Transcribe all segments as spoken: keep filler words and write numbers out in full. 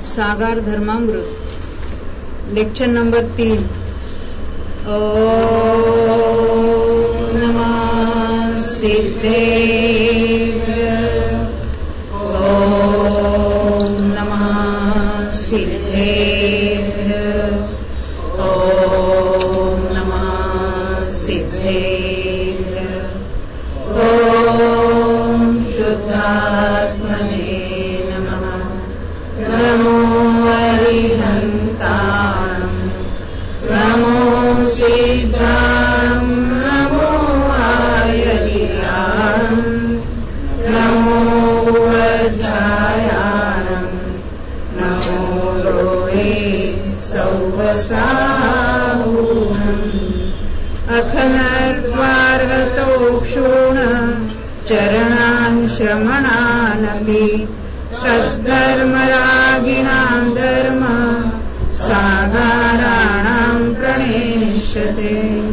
सागार धर्मामृत lecture number तीन। ओम नमः सिद्धेभ्य ओम नमः सिद्धेभ्य ओम नमः सिद्धेभ्य ओम शुद्धात्मने नमः। नमो अरिहन्ताणं नमो सिद्धाणं नमो आयर्याणं नमो वज्रायाणं नमो लोहे सौवसाहूणम् अखनर्द्वार्हतोक्षूण चरणान् श्रमणानपि तद्धर्मरागिणां धर्म सागाराणां प्रणेष्यते।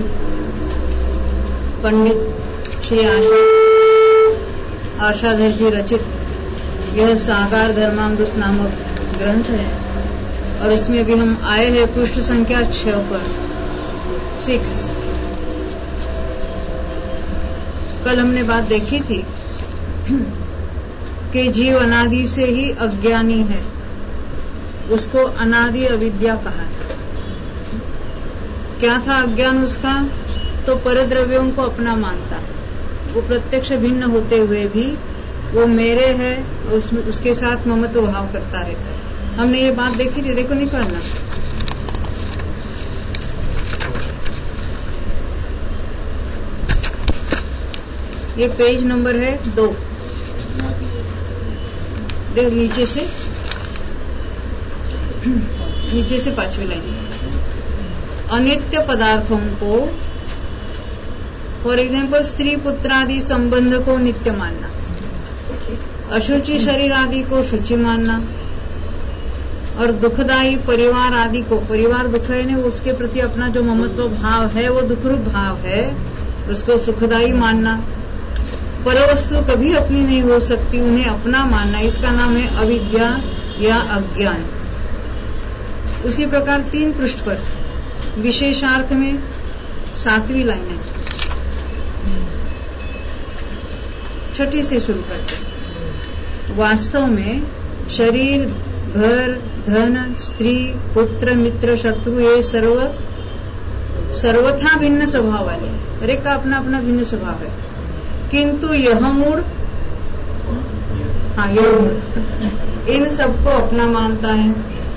पंडित श्री आशा आशाधर जी रचित यह सागार धर्मामृत नामक ग्रंथ है और इसमें अभी हम आए हैं पृष्ठ संख्या छह पर सिक्स। कल हमने बात देखी थी कि जीव अनादि से ही अज्ञानी है, उसको अनादि अविद्या कहा था। क्या था अज्ञान उसका? तो परद्रव्यों को अपना मानता है, वो प्रत्यक्ष भिन्न होते हुए भी वो मेरे है, उसमें उसके साथ ममत्व भाव करता रहता है। हमने ये बात देखी थी, देखो निकालना। ये पेज नंबर है दो, देख नीचे से नीचे से पांचवी लाइन। अनित्य पदार्थों को, फॉर एग्जाम्पल स्त्री पुत्र आदि संबंध को नित्य मानना, अशुचि शरीर आदि को शुचि मानना, और दुखदायी परिवार आदि को, परिवार दुख है ना, उसके प्रति अपना जो ममत्व भाव है वो दुखरूप भाव है, उसको सुखदायी मानना। परवस्तु कभी अपनी नहीं हो सकती, उन्हें अपना मानना, इसका नाम है अविद्या या अज्ञान। उसी प्रकार तीन पृष्ठ पर विशेषार्थ में सातवीं लाइन है, छठी से शुरू करते। वास्तव में शरीर, घर, धन, स्त्री, पुत्र, मित्र, शत्रु ये सर्व सर्वथा भिन्न स्वभाव वाले, हर एक का अपना अपना भिन्न स्वभाव है, किंतु यह मूड, हाँ यह मूड इन सबको अपना मानता है।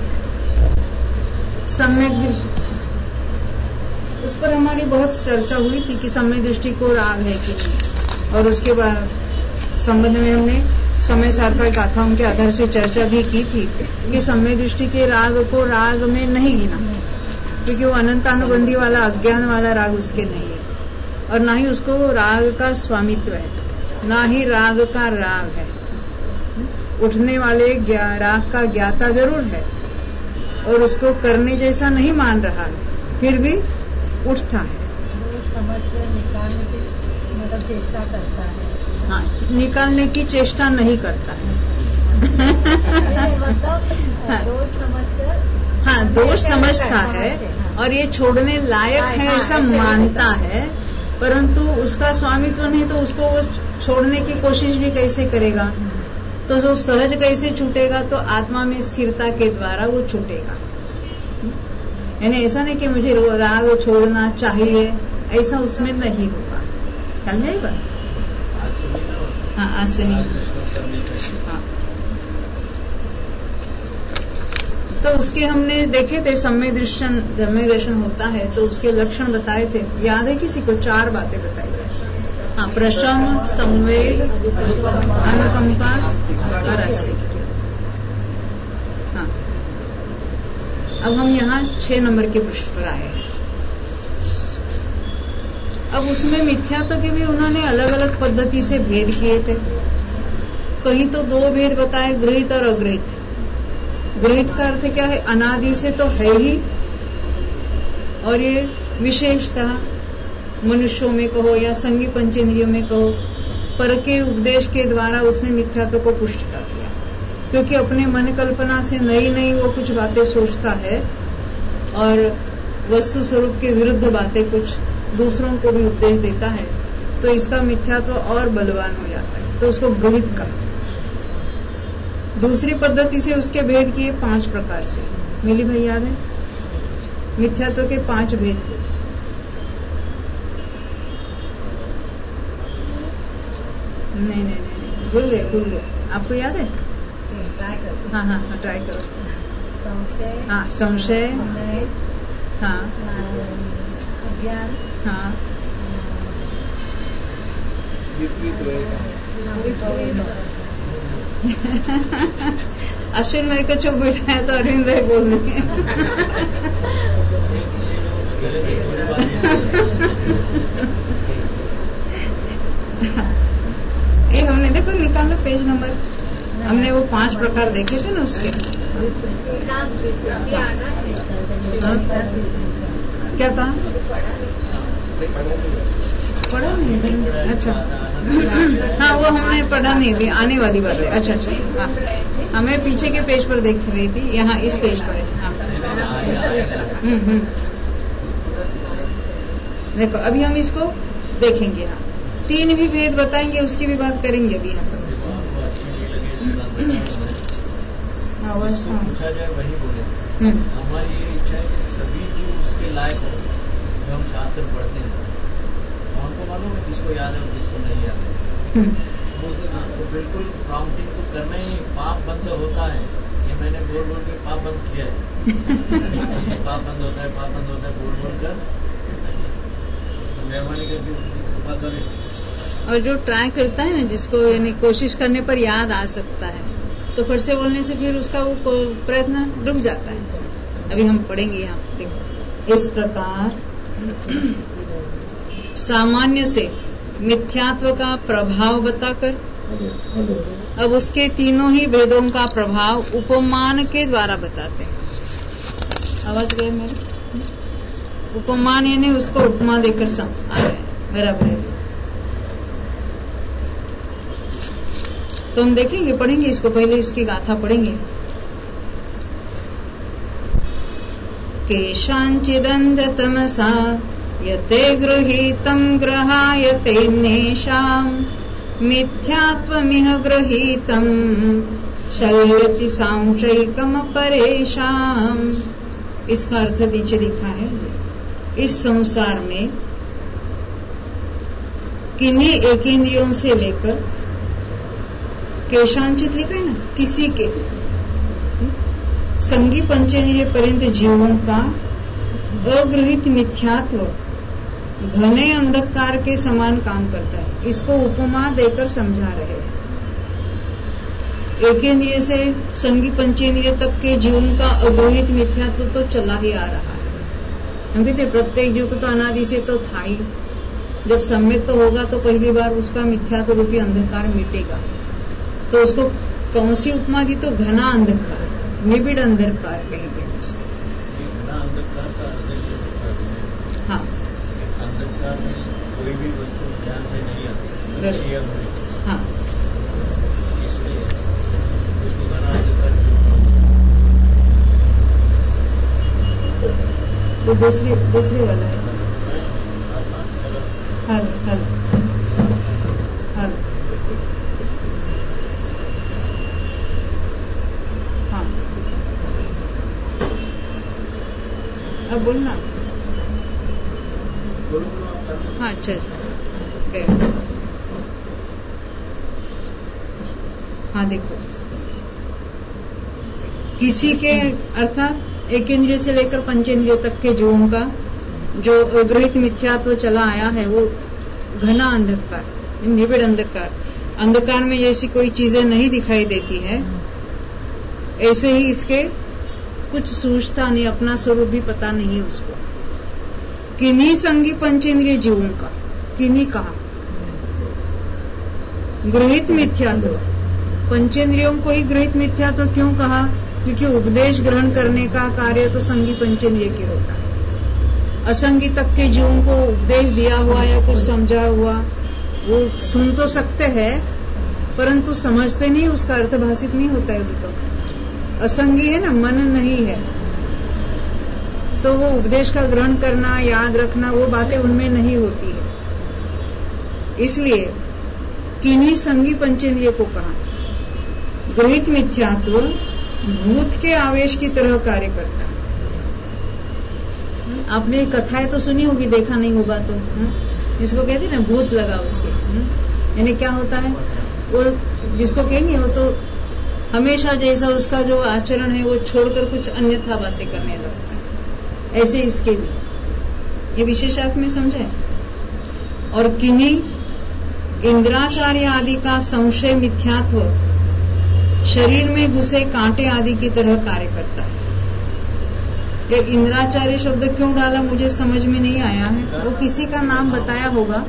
सम्यक दृष्टि, उस पर हमारी बहुत चर्चा हुई थी कि सम्यक दृष्टि को राग है कि नहीं, और उसके बाद संबंध में हमने समय सारका गाथाओं के आधार से चर्चा भी की थी कि सम्यक दृष्टि के राग को राग में नहीं गिना, क्योंकि वो अनंतानुबंधी वाला अज्ञान वाला राग उसके नहीं है, और ना ही उसको राग का स्वामित्व है, ना ही राग का राग है। उठने वाले राग का ज्ञाता जरूर है और उसको करने जैसा नहीं मान रहा है, फिर भी उठता है, समझ कर निकालने की मतलब चेष्टा करता है। हाँ, निकालने की चेष्टा नहीं करता है मतलब दोष समझकर, हाँ दोष समझता है और ये छोड़ने लायक है ऐसा मानता है, परंतु उसका स्वामित्व नहीं, तो उसको वो छोड़ने की कोशिश भी कैसे करेगा? तो जो सहज कैसे छूटेगा? तो आत्मा में स्थिरता के द्वारा वो छूटेगा। यानी ऐसा नहीं कि मुझे राग छोड़ना चाहिए, ऐसा उसमें नहीं होगा। ख्याल में आई बात? हाँ आज से नहीं। हाँ तो उसके हमने देखे थे, सम्यक दर्शन सम्यक दर्शन होता है तो उसके लक्षण बताए थे, याद है किसी को? चार बातें बताई गई। हाँ, प्रशम, संवेग, अनुकंपा और आस्तिक्य। हाँ, अब हम यहाँ छह नंबर के पृष्ठ पर आए हैं। अब उसमें मिथ्यात्व के भी उन्होंने अलग अलग पद्धति से भेद किए थे। कहीं तो दो भेद बताए, गृहीत और अगृहीत। गृहीत का अर्थ क्या है? अनादि से तो है ही, और ये विशेषतः मनुष्यों में कहो या संगी पंचेंद्रियों में कहो, पर के उपदेश के द्वारा उसने मिथ्यात्व को पुष्ट कर दिया। क्योंकि अपने मन कल्पना से नई नई वो कुछ बातें सोचता है और वस्तु स्वरूप के विरुद्ध बातें कुछ दूसरों को भी उपदेश देता है, तो इसका मिथ्यात्व और बलवान हो जाता है, तो उसको गृहीत कहा। दूसरी पद्धति से उसके भेद किए पांच प्रकार से। मिली भाई याद है? मिथ्यात्व के पांच भेद। नहीं नहीं नहीं भूल गए भूल गए आपको याद है? ट्राई करो। हाँ हाँ हाँ ट्राई करो। संशय, हाँ संशय, भय, हाँ अज्ञान, हाँ अश्विन भाई को चुप बैठा है तो अरविंद भाई बोल देंगे। ये हमने देखो निकालो पेज नंबर, हमने वो पांच प्रकार देखे थे ना उसके। क्या कहा? पढ़ा नहीं? अच्छा हाँ वो हमने पढ़ा नहीं, भी आने वाली बात है। अच्छा अच्छा हाँ हमें पीछे के पेज पर देख रही थी, यहाँ इस पेज पर है। हाँ हम्म हम्म देखो अभी हम इसको देखेंगे। हाँ तीन भी भेद बताएंगे, उसकी भी बात करेंगे अभी यहाँ पर। पूछा जाए वही बोले। हमारी ये इच्छा है कि सभी जो उसके लायक हो, जो हम शास्त्र पढ़ते हैं, हमको मालूम है किसको याद है और किसको नहीं याद है। तो बिल्कुल प्रॉम्प्टिंग तो करना ही नहीं। पाप बंद से होता है, ये मैंने बोल बोल के पाप बंद किया है। पाप बंद होता है, पाप बंद होता है बोल बोल कर। मेहरबानी करके कृपा करें। और जो ट्राई करता है ना, जिसको यानी कोशिश करने पर याद आ सकता है, तो फिर से बोलने से फिर उसका वो प्रयत्न रुक जाता है। अभी हम पढ़ेंगे यहाँ देखो। इस प्रकार सामान्य से मिथ्यात्व का प्रभाव बताकर अब उसके तीनों ही भेदों का प्रभाव उपमान के द्वारा बताते हैं। आवाज गए मेरे? उपमान यानी उसको उपमा देकर सम बराबर है। तो हम देखेंगे, पढ़ेंगे इसको, पहले इसकी गाथा पढ़ेंगे। केशांचिदंधतमसा यते गृहीतं ग्रहायते नेषाम् मिथ्यात्वमिह गृहीतं शल्यति सांशयिकम परेषाम्। इसका अर्थ नीचे लिखा है। इस संसार में किन्हीं एक इंद्रियों से लेकर, केशांचित लिखा है ना, किसी के संगी पंचेंद्रिय पर्यंत जीवों का अगृहित मिथ्यात्व घने अंधकार के समान काम करता है। इसको उपमा देकर समझा रहे हैं। एकेंद्रिय से संगी पंचेंद्रिय तक के जीवन का अगृहित मिथ्यात्व तो चला ही आ रहा है। हम कहते प्रत्येक जीव को तो अनादि से तो था ही। जब सम्यक तो होगा तो पहली बार उसका मिथ्यात्व रूपी अंधकार मिटेगा। तो उसको कौन सी उपमा दी? तो घना अंधकार, निबिड़ अंधकार कहेंगे उसको। घना अंधकार का अर्थ ये होता है। हाँ अंधकार में कोई भी वस्तु ध्यान में नहीं आती, अच्छी या बुरी। हाँ इसलिए उसको घना अंधकार वो दूसरी दूसरी वाला है। हल हल हल हाँ अब बोलना। हाँ चल गए। हाँ देखो, किसी के अर्थात एक इंद्रिय से लेकर पंचेंद्रिय तक के जीवों का जो अगृहित मिथ्यात्व चला आया है, वो घना अंधकार, निबिड़ अंधकार। अंधकार में जैसी कोई चीजें नहीं दिखाई देती है, ऐसे ही इसके कुछ सूझता नहीं, अपना स्वरूप भी पता नहीं उसको। किन्हीं संगी पंचेंद्रिय जीवों का, किन्हीं कहा गृहित मिथ्यात्व, पंचेंद्रियों को ही गृहित मिथ्यात्व क्यों कहा? क्योंकि उपदेश ग्रहण करने का कार्य तो संगी पंचेंद्रिय की होता है। असंगी तक के जीवों को उपदेश दिया हुआ या कुछ समझा हुआ वो सुन तो सकते हैं, परंतु समझते नहीं, उसका अर्थ भाषित नहीं होता है उनको। असंगी है ना, मन नहीं है, तो वो उपदेश का ग्रहण करना, याद रखना, वो बातें उनमें नहीं होती है। इसलिए किन्हीं संगी पंचेंद्रिय को कहा। गृहीत मिथ्यात्व भूत के आवेश की तरह कार्य करता है। आपने कथाएं तो सुनी होगी, देखा नहीं होगा तो, इसको कहते हैं ना भूत लगा उसके। यानी क्या होता है, वो जिसको कहेंगे वो तो हमेशा जैसा उसका जो आचरण है वो छोड़कर कुछ अन्यथा बातें करने लगता है। ऐसे इसके भी ये विशेषार्थ में समझे। और किन्हीं इंद्राचार्य आदि का संशय मिथ्यात्व शरीर में घुसे कांटे आदि की तरह कार्य करता है। ये इंद्राचार्य शब्द क्यों डाला मुझे समझ में नहीं आया है, वो किसी का नाम बताया होगा।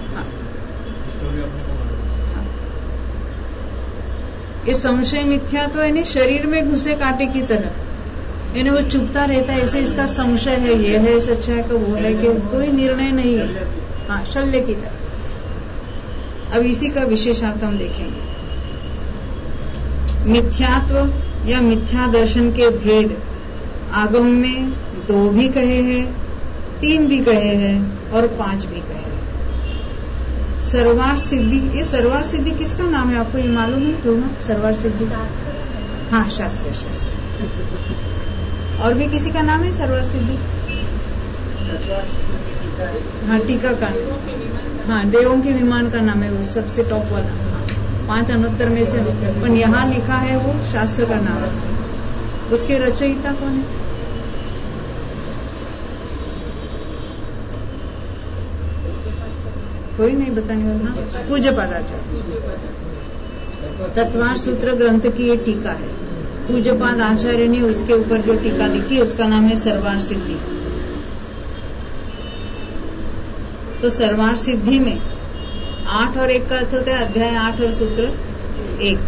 ये संशय मिथ्यात्व यानी शरीर में घुसे कांटे की तरह, यानी वो चुपता रहता है, ऐसे इसका संशय है, ये है सच्चा है कि वो है, कि कोई निर्णय नहीं है। हाँ, शल्य की तरह। अब इसी का विशेषार्थ हम देखेंगे। मिथ्यात्व या मिथ्या दर्शन के भेद आगम में दो भी कहे हैं, तीन भी कहे हैं और पांच भी कहे हैं। सर्वार्थ सिद्धि, ये सर्वार्थ सिद्धि किसका नाम है आपको ये मालूम है? पूर्ण सर्वार्थ सिद्धि, हाँ शास्त्र शास्त्र। और भी किसी का नाम है सर्वार्थ सिद्धि? हाँ, टीका का, हाँ देवों के विमान का नाम है, वो सबसे टॉप वाला। हाँ, पांच अनुत्तर में से, पर यहाँ लिखा है वो शास्त्र का नाम है। उसके रचयिता कौन है? कोई नहीं बताने वाला। पूज्य पादाचार्य। तत्वार्थ सूत्र ग्रंथ की ये टीका है। पूज्य पाद आचार्य ने उसके ऊपर जो टीका लिखी उसका नाम है सर्वार्थ सिद्धि। तो सर्वार्थ सिद्धि में आठ और एक का अर्थ होता है अध्याय आठ और सूत्र एक।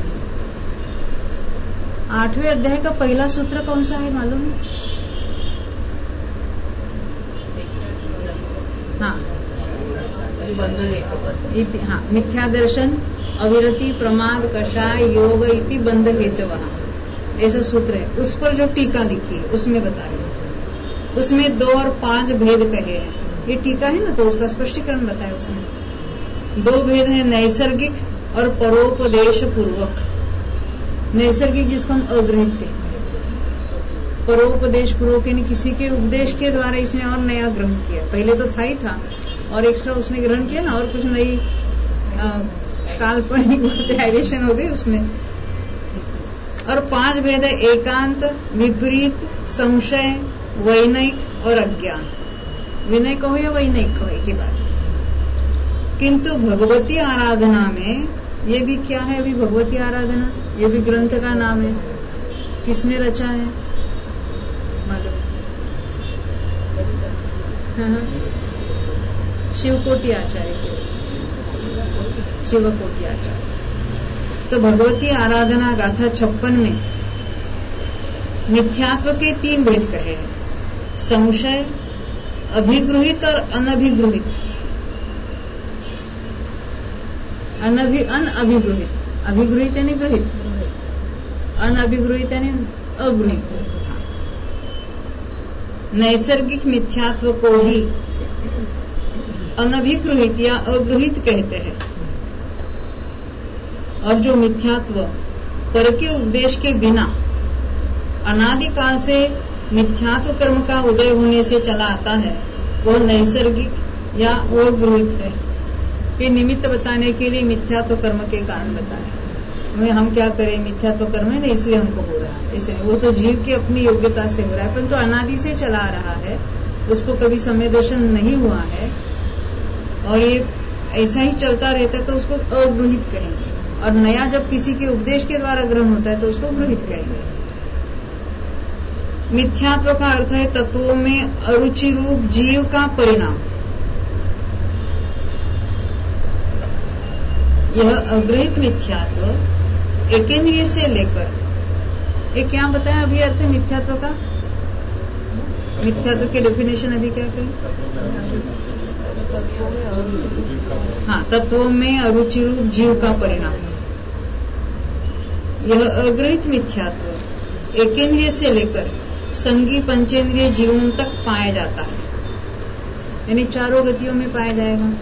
आठवें अध्याय का पहला सूत्र कौन सा है मालूम है? हाँ, हाँ, मिथ्या दर्शन अविरति प्रमाद कषाय योग इति बंध हेतवः, ऐसा सूत्र है। उस पर जो टीका लिखी है उसमें बता रहे हैं, उसमें दो और पांच भेद कहे हैं। ये टीका है ना, तो उसका स्पष्टीकरण बताया उसमें। दो भेद है, नैसर्गिक और परोपदेश पूर्वक। नैसर्गिक जिसको हम अग्रहित कहते हैं, परोपदेश पूर्वक यानी किसी के उपदेश के द्वारा इसने और नया ग्रहण किया। पहले तो था ही था और एक्स्ट्रा उसने ग्रहण किया ना, और कुछ नई काल्पनिक एडिशन हो गई उसमें। और पांच भेद है, एकांत, विपरीत, संशय, वैनयिक और अज्ञान। विनय कहो या वैनयिक कहो की बात। किंतु भगवती आराधना में ये भी क्या है? अभी भगवती आराधना ये भी ग्रंथ का नाम है। किसने रचा है मालूम? हाँ, शिवकोटि आचार्य की रचना, शिवकोटि आचार्य। तो भगवती आराधना गाथा छप्पन में मिथ्यात्व के तीन भेद कहे हैं, संशय, अभिगृहित और अनभिगृहित। अनभि अनअभिगृहित, अभिगृहित यानी गृहित, अनअभिगृहित यानी अगृहित। नैसर्गिक मिथ्यात्व को ही अनभिगृहित या अगृहित कहते हैं। और जो मिथ्यात्व पर के उपदेश के बिना अनादिकाल से मिथ्यात्व कर्म का उदय होने से चला आता है, वह नैसर्गिक या वो गृहित है। ये निमित्त बताने के लिए मिथ्यात्व कर्म के कारण बताया। हम क्या करें, मिथ्यात्व कर्म है ना, इसलिए हमको हो रहा है। इसलिए वो तो जीव की अपनी योग्यता से हो रहा है, परंतु तो अनादि से चला आ रहा है, उसको कभी समय दर्शन नहीं हुआ है और ये ऐसा ही चलता रहता है, तो उसको अगृहित कहेंगे। और नया जब किसी के उपदेश के द्वारा ग्रहण होता है तो उसको गृहित कहेंगे। मिथ्यात्व का अर्थ है तत्वों में अरुचि रूप जीव का परिणाम। यह अग्रहित मिथ्यात्व एकेंद्रिय से लेकर, ये क्या बताया अभी अर्थ है मिथ्यात्व का? मिथ्यात्व की डेफिनेशन अभी क्या करें? हाँ, तत्वों में अरुचि रूप जीव का परिणाम। यह अग्रहित मिथ्यात्व एकेंद्रिय से लेकर संगी पंचेंद्रिय जीवों तक पाया जाता है, यानी चारों गतियों में पाया जाएगा।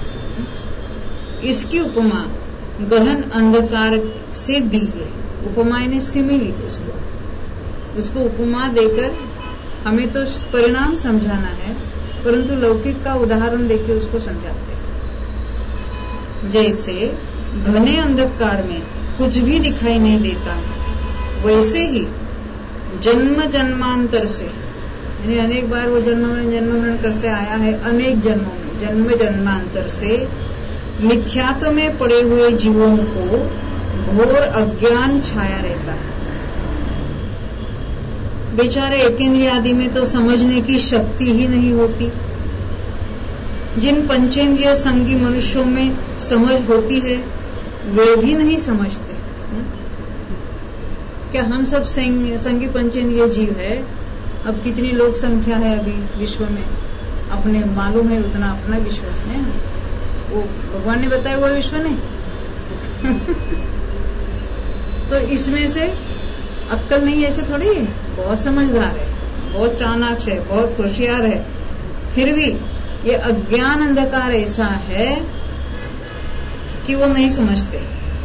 इसकी उपमा गहन अंधकार से दी है। उपमा यानी सिमिली, उसको उसको उपमा देकर हमें तो परिणाम समझाना है, परंतु लौकिक का उदाहरण देकर उसको समझाते हैं। जैसे घने अंधकार में कुछ भी दिखाई नहीं देता, वैसे ही जन्म जन्मांतर से, यानी अनेक बार वो जन्म मरण जन्म मरण करते आया है, अनेक जन्मों में जन्म जन्मांतर से मिथ्यात्व में पड़े हुए जीवों को घोर अज्ञान छाया रहता है। बेचारे एकेंद्रिय आदि में तो समझने की शक्ति ही नहीं होती। जिन पंचेंद्रिय संगी मनुष्यों में समझ होती है वे भी नहीं समझते। क्या हम सब संगी पंचेंद्रिय जीव है? अब कितनी लोक संख्या है अभी विश्व में, अपने मालूम है उतना अपना विश्व है, वो भगवान ने बताया हुआ विश्व नहीं। तो इसमें से अक्कल नहीं, ऐसे थोड़ी है, बहुत समझदार है, बहुत चाणाक्ष है, बहुत होशियार है, फिर भी ये अज्ञान अंधकार ऐसा है कि वो नहीं समझते,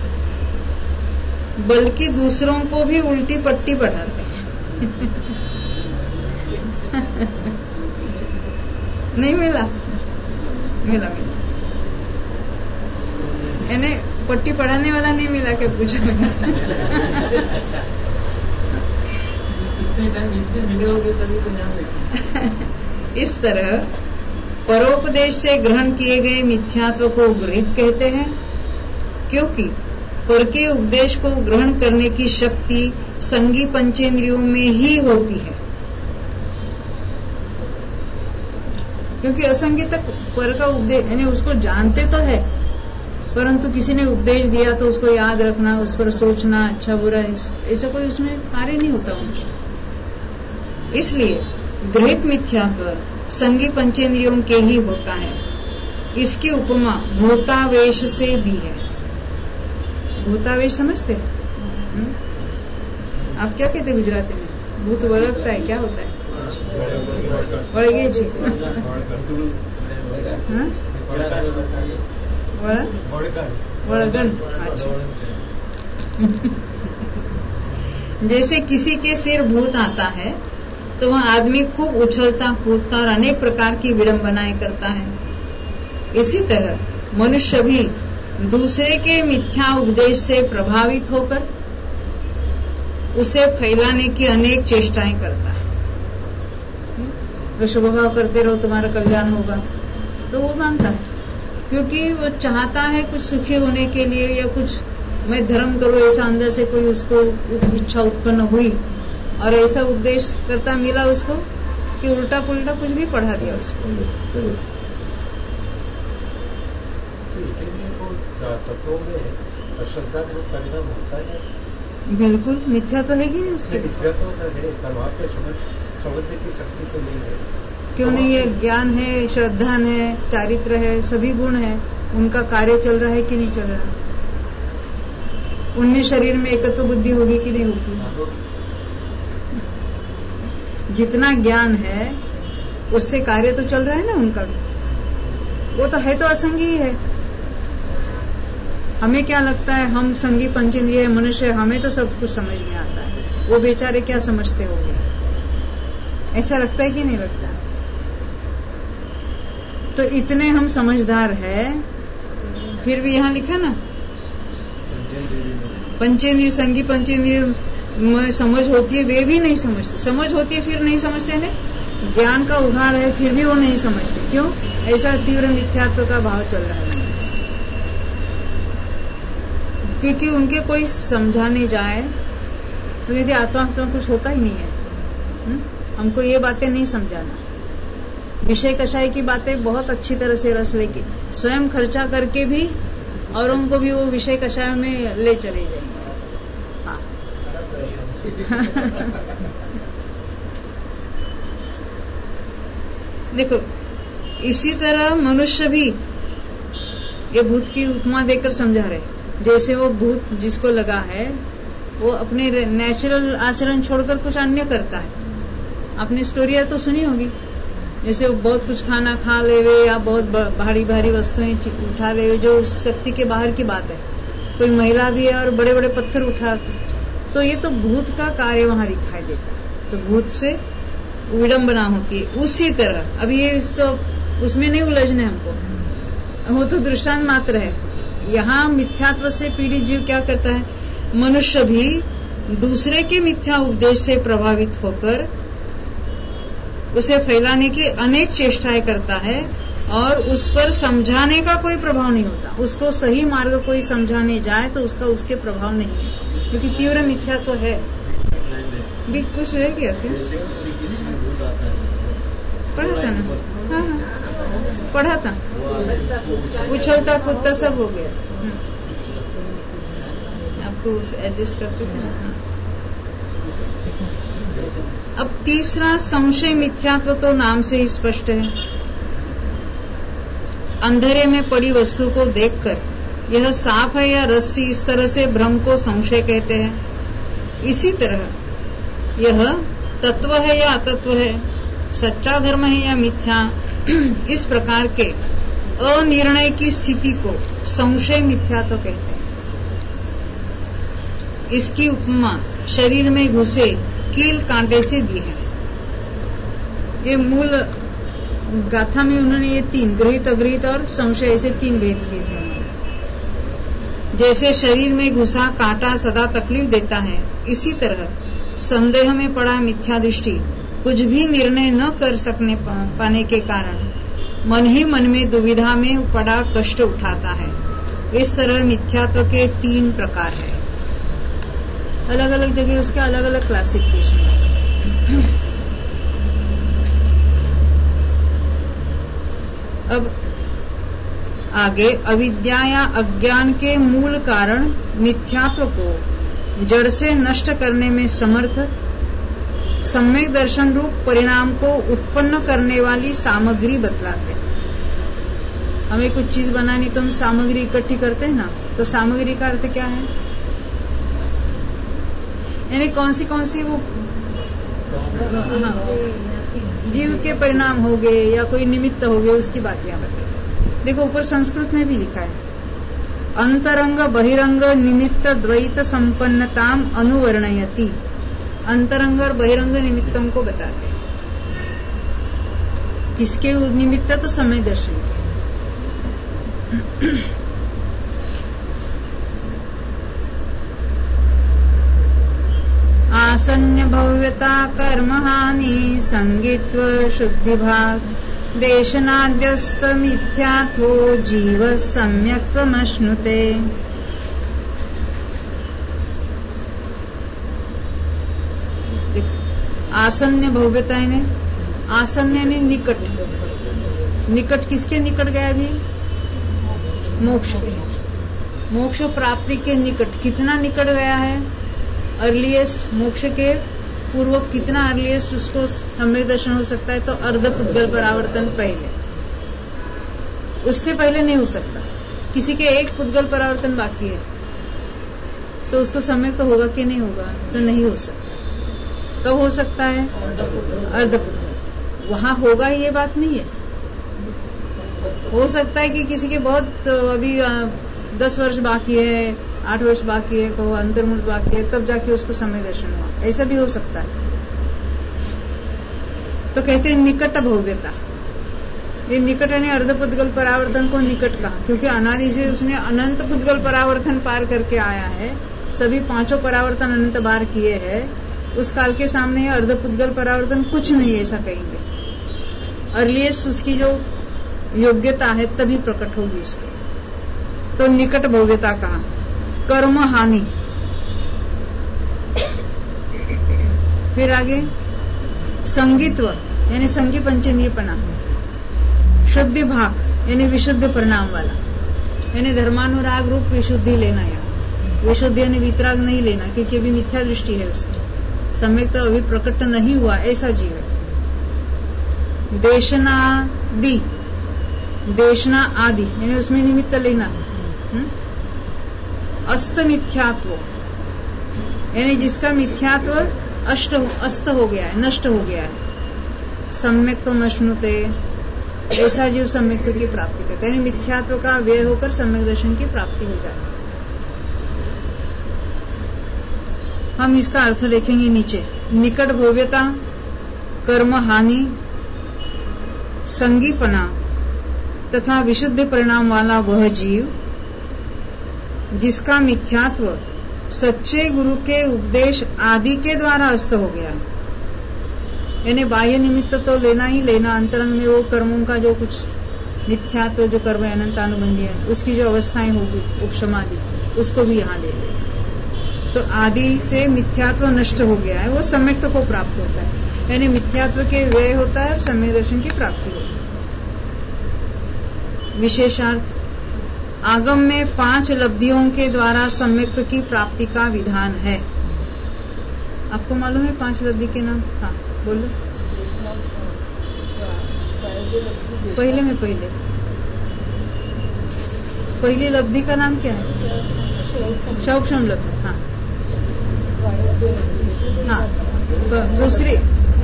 बल्कि दूसरों को भी उल्टी पट्टी पढ़ाते हैं। नहीं मिला मिला मिला इन्हें पट्टी पढ़ाने वाला नहीं मिला, क्या पूछा? इस तरह परोपदेश से ग्रहण किए गए मिथ्यात्व को गृहीत कहते हैं, क्योंकि पर के उपदेश को ग्रहण करने की शक्ति संगी पंचेंद्रियों में ही होती है। क्योंकि असंगी तक पर का उपदेश, यानी उसको जानते तो है, परंतु किसी ने उपदेश दिया तो उसको याद रखना, उस पर सोचना, अच्छा बुरा, ऐसा कोई उसमें कार्य नहीं होता उनके। इसलिए गृहीत मिथ्यात्व संगी पंचेंद्रियों के ही होता है। इसकी उपमा भूतावेश से दी है। भूतावेश समझते हैं? आप क्या कहते गुजराती में? भूत वळगता है, क्या होता है? वळगे जी। वळगन। अच्छा। जैसे किसी के सिर भूत आता है तो वह आदमी खूब उछलता कूदता और अनेक प्रकार की विडंबनाएं करता है। इसी तरह मनुष्य भी दूसरे के मिथ्या उपदेश से प्रभावित होकर उसे फैलाने की अनेक चेष्टाएं करता है। तो शुभ भाव करते रहो, तुम्हारा कल्याण होगा, तो वो मानता है, क्योंकि वो चाहता है कुछ सुखी होने के लिए, या कुछ मैं धर्म करूं, ऐसा अंदर से कोई उसको इच्छा उत्पन्न हुई और ऐसा उपदेश करता मिला उसको कि उल्टा पुल्टा कुछ भी पढ़ा दिया उसको। तत्वों में अश्रद्धा का परिणाम होता है। बिल्कुल, मिथ्या तो है ही नहीं उसके। मिथ्या तो है, पर वहाँ पे समझ समझने की शक्ति तो नहीं है। क्यों नहीं है? ज्ञान है, श्रद्धा है, चारित्र है, सभी गुण है, उनका कार्य चल रहा है कि नहीं चल रहा? उनमें शरीर में एकत्व बुद्धि होगी कि नहीं होगी? जितना ज्ञान है उससे कार्य तो चल रहा है ना उनका, वो तो है तो असंगी ही है। हमें क्या लगता है, हम संगी पंचेंद्रिय मनुष्य, हमें तो सब कुछ समझ में आता है, वो बेचारे क्या समझते होंगे, ऐसा लगता है कि नहीं लगता? तो इतने हम समझदार है, फिर भी यहाँ लिखा ना पंचेंद्रिय संगी पंचेंद्रिय में समझ होती है, वे भी नहीं समझते। समझ होती है फिर नहीं समझते ने, ज्ञान का उघाड़ है फिर भी वो नहीं समझते। क्यों? ऐसा तीव्र मिथ्यात्व का भाव चल रहा है, क्योंकि उनके कोई समझाने जाए तो यदि आत्मा तो कुछ होता ही नहीं है। हुँ? हमको ये बातें नहीं समझाना, विषय कषाय की बातें बहुत अच्छी तरह से रस लेके स्वयं खर्चा करके भी औरों को भी वो विषय कषाय में ले चले जाएंगे। हाँ। देखो, इसी तरह मनुष्य भी ये भूत की उपमा देकर समझा रहे, जैसे वो भूत जिसको लगा है वो अपने नेचुरल आचरण छोड़कर कुछ अन्य करता है। आपने स्टोरियां तो सुनी होगी, जैसे वो बहुत कुछ खाना खा लेवे या बहुत भारी भारी वस्तुएं उठा लेवे, जो शक्ति के बाहर की बात है। कोई महिला भी है और बड़े बड़े पत्थर उठा, तो ये तो भूत का कार्य वहां दिखाई देता है। तो भूत से विडंबना होती है। उसी तरह अब ये तो उसमें नहीं उलझने हमको, वो तो दृष्टांत मात्र है। यहाँ मिथ्यात्व से पीड़ित जीव क्या करता है, मनुष्य भी दूसरे के मिथ्या उपदेश से प्रभावित होकर उसे फैलाने की अनेक चेष्टाएं करता है और उस पर समझाने का कोई प्रभाव नहीं होता। उसको सही मार्ग कोई समझाने जाए तो उसका उसके प्रभाव नहीं है, क्योंकि तीव्र मिथ्या तो है। भी कुछ रह गया क्या? पढ़ा था ना? हाँ हाँ पढ़ा था। उछलता कूदता सब हो गया। आपको एडजस्ट करते थे ना। अब तीसरा संशय मिथ्यात्व तो नाम से ही स्पष्ट है। अंधेरे में पड़ी वस्तु को देखकर यह सांप है या रस्सी, इस तरह से भ्रम को संशय कहते हैं। इसी तरह यह तत्व है या अतत्व है, सच्चा धर्म है या मिथ्या, इस प्रकार के अनिर्णय की स्थिति को संशय मिथ्यात्व कहते हैं। इसकी उपमा शरीर में घुसे कील कांटे से दी है। ये मूल गाथा में उन्होंने ये तीन गृहित, अगृहित और संशय, ऐसे तीन भेद किए थे। जैसे शरीर में घुसा कांटा सदा तकलीफ देता है, इसी तरह संदेह में पड़ा मिथ्या दृष्टि कुछ भी निर्णय न कर सकने पाने के कारण मन ही मन में दुविधा में पड़ा कष्ट उठाता है। इस तरह मिथ्यात्व के तीन प्रकार है। अलग अलग जगह उसके अलग अलग क्लासिफिकेशन है। अब आगे अविद्या या अज्ञान के मूल कारण मिथ्यात्व को जड़ से नष्ट करने में समर्थ सम्यक दर्शन रूप परिणाम को उत्पन्न करने वाली सामग्री बतलाते हैं। हमें कुछ चीज बनानी तो हम सामग्री इकट्ठी करते हैं ना, तो सामग्री का अर्थ क्या है, यानी कौन सी कौन सी वो हाँ, जीव के परिणाम हो गए या कोई निमित्त हो गए, उसकी बात यहाँ बताइए। देखो ऊपर संस्कृत में भी लिखा है, अंतरंग बहिरंग निमित्त द्वैत संपन्नताम अनुवर्णयति। अंतरंग और बहिरंग निमित्तों को बताते हैं। किसके निमित्त, तो समय दर्शन के। आसन्न भव्यता कर्म हानि संगित्व शुद्धि भाग देशनाद्यस्त मिथ्यात्वो जीव सम्यक्त्वमश्नुते। आसन्न भव्यता ने आसन्न ने निकट, निकट किसके निकट गया भी, मोक्ष के, मोक्ष प्राप्ति के निकट। कितना निकट गया है, अर्लीएस्ट, मोक्ष के पूर्व कितना अर्लीएस्ट उसको सम्यक दर्शन हो सकता है, तो अर्ध पुद्गल परावर्तन पहले, उससे पहले नहीं हो सकता। किसी के एक पुद्गल परावर्तन बाकी है तो उसको सम्यक तो होगा कि नहीं होगा, तो नहीं हो सकता। कब हो सकता है, अर्ध पुद्गल। वहां होगा ये बात नहीं है। हो सकता है कि किसी के बहुत अभी दस वर्ष बाकी है, आठ वर्ष बाकी है, को अंतर्मुख बाकी है, तब जाके उसको समय दर्शन हुआ, ऐसा भी हो सकता है। तो कहते हैं निकट भव्यता। ये निकट यानी अर्ध पुद्गल परावर्तन को निकट कहा, क्योंकि अनादि से उसने अनंत पुद्गल परावर्तन पार करके आया है। सभी पांचों परावर्तन अनंत बार किए हैं। उस काल के सामने अर्ध पुद्गल परावर्तन कुछ नहीं, ऐसा कहेंगे। अर्लीस्ट उसकी जो योग्यता है तभी प्रकट होगी उसकी, तो निकट भव्यता कहा। कर्म हानि, फिर आगे संगीत्व यानी संगी पंचेंद्रियपना, शुद्धि भाग यानी विशुद्ध परिणाम वाला, यानी धर्मानुराग रूप विशुद्धि लेना। या विशुद्धि यानी वितराग नहीं लेना, क्योंकि अभी मिथ्या दृष्टि है उसकी, सम्यक तो अभी प्रकट नहीं हुआ, ऐसा जीव है। देशना दी, देशना आदि यानी उसमें निमित्त लेना। हुँ? अस्त मिथ्यात्व, यानी जिसका मिथ्यात्व अष्ट अस्त हो गया है, नष्ट हो गया है। सम्यक तो नश्नुते, ऐसा जीव सम्यक की प्राप्ति करता है, यानी मिथ्यात्व का व्यय होकर सम्यक दर्शन की प्राप्ति हो जाए। हम इसका अर्थ देखेंगे नीचे। निकट भव्यता, कर्म हानि, संगीपना तथा विशुद्ध परिणाम वाला वह जीव जिसका मिथ्यात्व सच्चे गुरु के उपदेश आदि के द्वारा अस्त हो गया, यानी बाह्य निमित्त तो लेना ही लेना, अंतरंग में वो कर्मों का जो कुछ मिथ्यात्व जो कर्म अनंतानुबंधी है उसकी जो अवस्थाएं होगी उपशमादि, उसको भी यहाँ ले ले। तो आदि से मिथ्यात्व नष्ट हो गया है, वो सम्यक्त्व को प्राप्त होता है, यानी मिथ्यात्व के व्यय होता है और सम्यक दर्शन की प्राप्ति होती है। विशेषार्थ, आगम में पांच लब्धियों के द्वारा सम्यक्त्व की प्राप्ति का विधान है। आपको मालूम है पांच लब्धि के नाम? हाँ बोलो। पहले में पहले पहली लब्धि का नाम क्या है? शौक्षम लब्धि। हाँ हाँ, दूसरी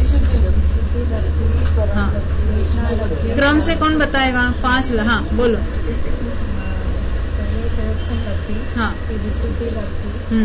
हाँ, क्रम से कौन बताएगा? पांच। हाँ बोलो। हाँ हम्म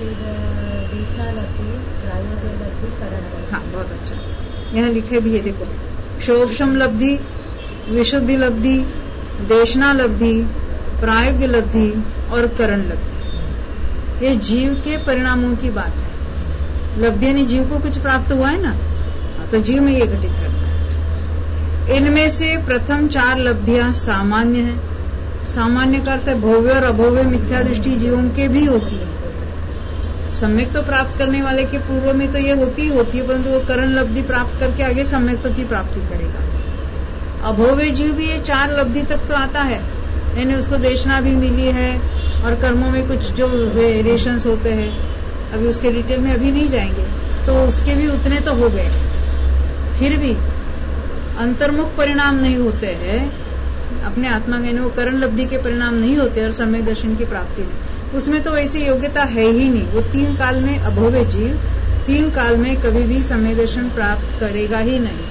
हाँ, बहुत अच्छा। यहाँ लिखे भी है, देखो। शोभशम लब्धि, विशुद्धि लब्धि, देशना लब्धि, प्रायोग्य लब्धि और करण लब्धि। ये जीव के परिणामों की बात है। लब्धि यानी जीव को कुछ प्राप्त हुआ है ना, तो जीव में ये घटित करना है। इनमें से प्रथम चार लब्धियां सामान्य है। सामान्य का अर्थ भव्य और अभव्य मिथ्या दृष्टि जीवों के भी होती है। सम्यक तो प्राप्त करने वाले के पूर्व में तो ये होती ही होती है, परंतु वो करण लब्धि प्राप्त करके आगे सम्यक तो की प्राप्ति करेगा। अभव्य जीव भी ये चार लब्धि तक तो आता है, यानी उसको देशना भी मिली है और कर्मों में कुछ जो वेरिएशंस होते हैं, अभी उसके डिटेल में अभी नहीं जाएंगे, तो उसके भी उतने तो हो गए। फिर भी अंतर्मुख परिणाम नहीं होते हैं अपने आत्मा के, वो करण लब्धि के परिणाम नहीं होते और सम्यक दर्शन की प्राप्ति नहीं, उसमें तो वैसी योग्यता है ही नहीं। वो तीन काल में अभव्य जीव तीन काल में कभी भी सम्यक दर्शन प्राप्त करेगा ही नहीं,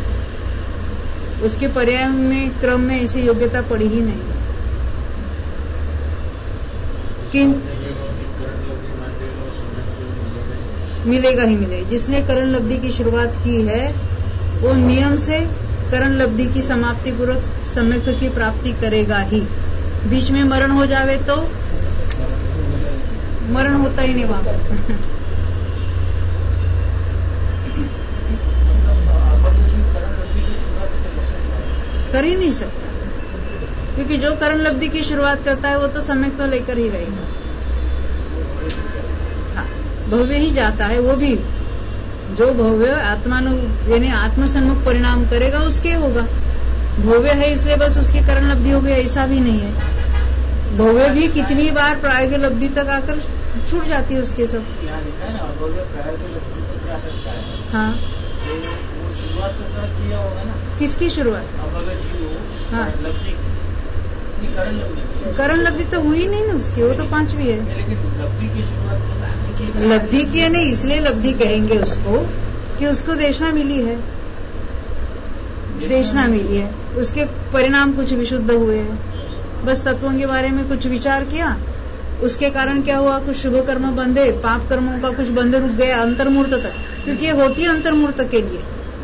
उसके पर्याय में क्रम में ऐसी योग्यता पड़ी ही नहीं। किन मिलेगा ही मिलेगा। जिसने करण लब्धि की शुरुआत की है वो नियम से करण लब्धि की समाप्ति पूर्वक सम्यक की प्राप्ति करेगा ही। बीच में मरण हो जावे तो मरण होता ही नहीं वहां कर ही नहीं सकता, क्योंकि जो करण लब्धि की शुरुआत करता है वो तो सम्यक तो लेकर ही रहेगा। हाँ, भव्य ही जाता है, वो भी जो भव्य आत्मानु यानी आत्मसन्मुख परिणाम करेगा उसके होगा। भव्य है इसलिए बस उसकी करण लब्धि हो गई, ऐसा भी नहीं है। भव्य भी कितनी बार प्रायोगिक लब्धि तक आकर छूट जाती है उसके सब। यहाँ लिखा है ना, अभव्य प्रायोगिक लब्धि तक जा सकता है। हाँ, तो वो शुरुआत तो कर दिया होगा ना। किसकी शुरुआत? अभव्य जीव। हाँ, लब्धि करण लब्धि करण लब्धि तो हुई नहीं ना उसकी, वो तो पांचवी है। लेकिन लब्धि की शुरुआत लब्धि की है नहीं, इसलिए लब्धि कहेंगे उसको कि उसको देशना मिली है, देशना मिली है, उसके परिणाम कुछ विशुद्ध हुए हैं। बस तत्वों के बारे में कुछ विचार किया, उसके कारण क्या हुआ, कुछ शुभ कर्म बंधे, पाप कर्मों का कुछ बंधे रुक गया अंतर्मूर्त तक, क्योंकि ये होती है अंतर्मूर्त के लिए।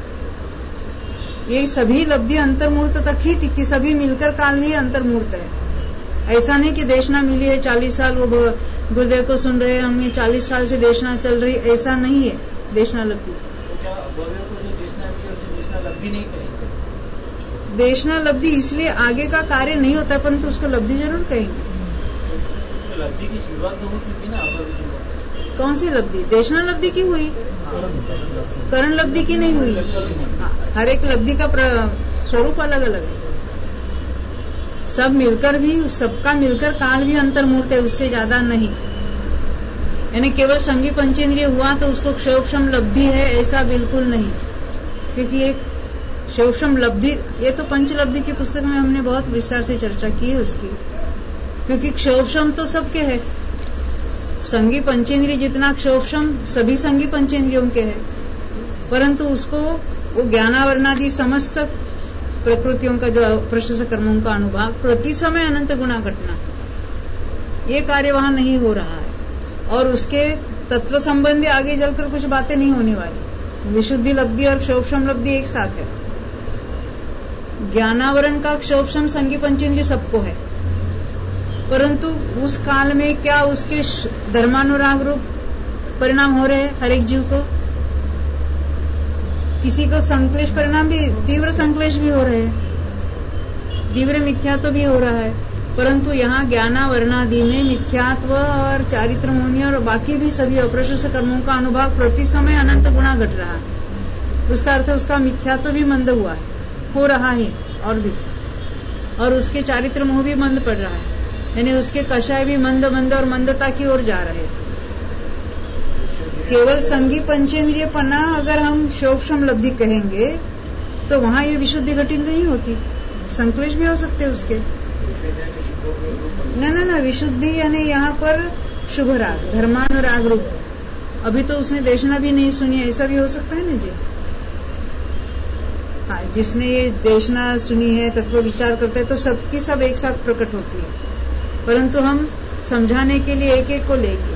ये सभी लब्धि अंतर्मूर्त तक ही टिकती, सभी मिलकर काल भी अंतर्मूर्त है। ऐसा नहीं कि देशना मिली है चालीस साल वो गुरुदेव को सुन रहे हैं, हमें चालीस साल से देशना चल रही, ऐसा नहीं है देशना लब्धि। तो क्या भव्य को जो देशना मिली उसे देशना लब्धि नहीं कहेंगे? देशना लब्धि इसलिए आगे का कार्य नहीं होता, परंतु उसको लब्धि जरूर कहेंगे। तो लब्धि की शुरुआत तो हो चुकी ना अभव्य शुरुआत। कौन सी लब्धि? देशना लब्धि की हुई, करण लब्धि की नहीं हुई। हाँ, हर एक लब्धि का स्वरूप अलग अलग है। सब मिलकर भी, सबका मिलकर काल भी अंतर्मूर्त है, उससे ज्यादा नहीं। यानी केवल संगी पंचेंद्रिय हुआ तो उसको क्षोभक्षम लब्धि है, ऐसा बिल्कुल नहीं। क्योंकि एक क्षोभक्षम लब्धि, ये तो पंचलब्धि की पुस्तक में हमने बहुत विस्तार से चर्चा की है उसकी, क्योंकि क्षोभक्षम तो सबके है, संगी पंचेंद्रिय जितना क्षोभशम सभी संगी पंचेंद्रियों के है, परंतु उसको वो ज्ञानावरणादि समस्त प्रकृतियों का जो प्रशस्त कर्मों का अनुभाग प्रति समय अनंत गुणा घटना, ये कार्य वहां नहीं हो रहा है। और उसके तत्व संबंधी आगे चलकर कुछ बातें नहीं होने वाली। विशुद्धि लब्धि और क्षोभशम लब्धि एक साथ है। ज्ञानावरण का क्षोभशम संगी पंचेंद्रिय सबको है, परंतु उस काल में क्या उसके धर्मानुराग रूप परिणाम हो रहे हैं हर एक जीव को? किसी को संक्लेश परिणाम भी, तीव्र संक्लेश भी हो रहे हैं, तीव्र मिथ्यात्व भी हो रहा है, परंतु यहाँ ज्ञानावरणादि में मिथ्यात्व और चारित्र मोहनी और बाकी भी सभी अप्रशस्त कर्मों का अनुभाग प्रति समय अनंत गुणा घट रहा है। उसका अर्थ उसका मिथ्यात्व भी मंद हुआ है, हो रहा है और भी, और उसके चारित्र मोह भी मंद पड़ रहा है, यानी उसके कषाय भी मंद मंद और मंदता की ओर जा रहे हैं। केवल संगी पंचेंद्रिय पन्ना अगर हम क्षोभशम लब्धि कहेंगे तो वहां ये विशुद्धि घटित नहीं होती, संक्लेश भी हो सकते उसके। न न न विशुद्धि यानी यहाँ पर शुभ राग, धर्मानुराग रूप। अभी तो उसने देशना भी नहीं सुनी, ऐसा भी हो सकता है ना जी। हाँ, जिसने ये देशना सुनी है, तत्व विचार करता है, तो सबकी सब एक साथ प्रकट होती है, परंतु हम समझाने के लिए एक एक को ले लिया।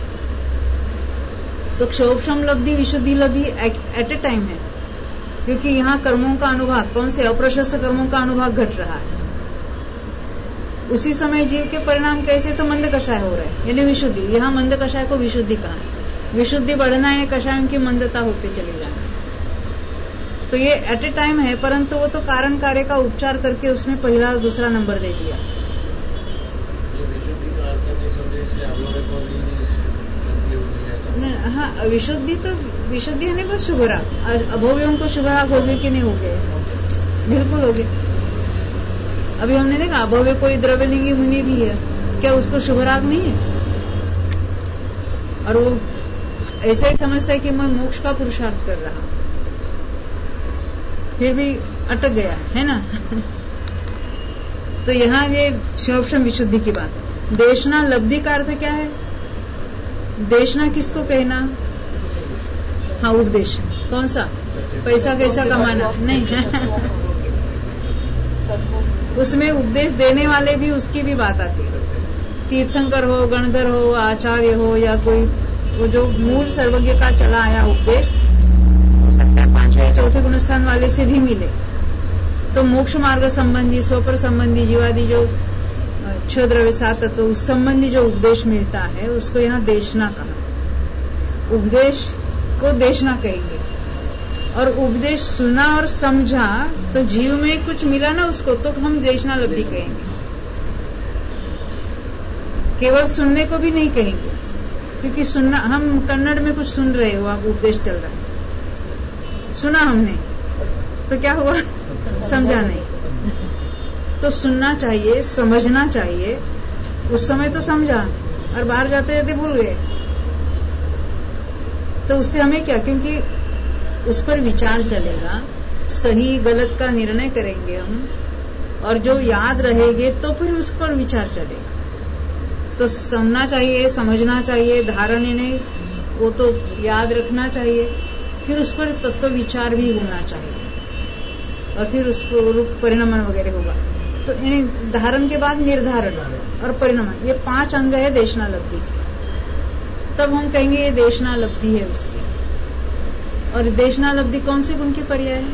तो क्षोभशम लब्धि विशुद्धि लब्धि एट ए टाइम है, क्योंकि यहाँ कर्मों का अनुभाग, कौन से अप्रशस्त कर्मों का अनुभाग घट रहा है। उसी समय जीव के परिणाम कैसे, तो मंद कषाय हो रहे हैं, यानी विशुद्धि। यहाँ मंद कषाय को विशुद्धि कहा। विशुद्धि बढ़ना है, कषायों की मंदता होते चले जाना। तो ये एट ए टाइम है, परंतु वो तो कारण कार्य का उपचार करके उसमें पहला और दूसरा नंबर दे दिया। हाँ, विशुद्धि तो विशुद्धि है नहीं, बस शुभ राग। अभोव्यों को शुभ राग हो गए कि नहीं हो गए? बिल्कुल हो गए। अभी हमने देखा अभव्य कोई द्रव्यलिंगी मुनि भी है, क्या उसको शुभ राग नहीं है? और वो ऐसा ही समझता है कि मैं मोक्ष का पुरुषार्थ कर रहा, फिर भी अटक गया है ना। तो यहाँ ये क्षोभशम विशुद्धि की बात है। देशना लब्धि का अर्थ क्या है? देशना किसको कहना? हाँ, उपदेश। कौन सा? पैसा कैसा कमाना? नहीं। उसमें उपदेश देने वाले भी, उसकी भी बात आती है। तीर्थंकर हो, गणधर हो, आचार्य हो, या कोई वो जो मूल सर्वज्ञ का चला आया उपदेश, हो सकता है पांचवें चौथे गुणस्थान वाले से भी मिले। तो मोक्ष मार्ग संबंधी, स्वपर संबंधी, जीवादि जो छह द्रव्य सात तत्व, उस संबंधी जो उपदेश मिलता है उसको यहाँ देशना कहा। उपदेश को देशना कहेंगे। और उपदेश सुना और समझा तो जीव में कुछ मिला ना उसको, तो हम देशना लब्धि कहेंगे। केवल सुनने को भी नहीं कहेंगे, क्योंकि सुनना, हम कन्नड़ में कुछ सुन रहे हो, आप उपदेश चल रहा है, सुना हमने, तो क्या हुआ? समझा नहीं। तो सुनना चाहिए, समझना चाहिए। उस समय तो समझा और बाहर जाते जाते भूल गए, तो उससे हमें क्या? क्योंकि उस पर विचार चलेगा, सही गलत का निर्णय करेंगे हम, और जो याद रहेंगे तो फिर उस पर विचार चलेगा। तो सुनना चाहिए, समझना चाहिए, धारण इन्हें वो तो याद रखना चाहिए, फिर उस पर तत्व विचार भी होना चाहिए, और फिर उस पर परिणमन वगैरह होगा। तो इन धारण के बाद निर्धारण और परिणमन, ये पांच अंग है देशना लब्धि के। तब हम कहेंगे ये देशना लब्धि है उसकी। और देशना लब्धि कौन से गुण की पर्याय है?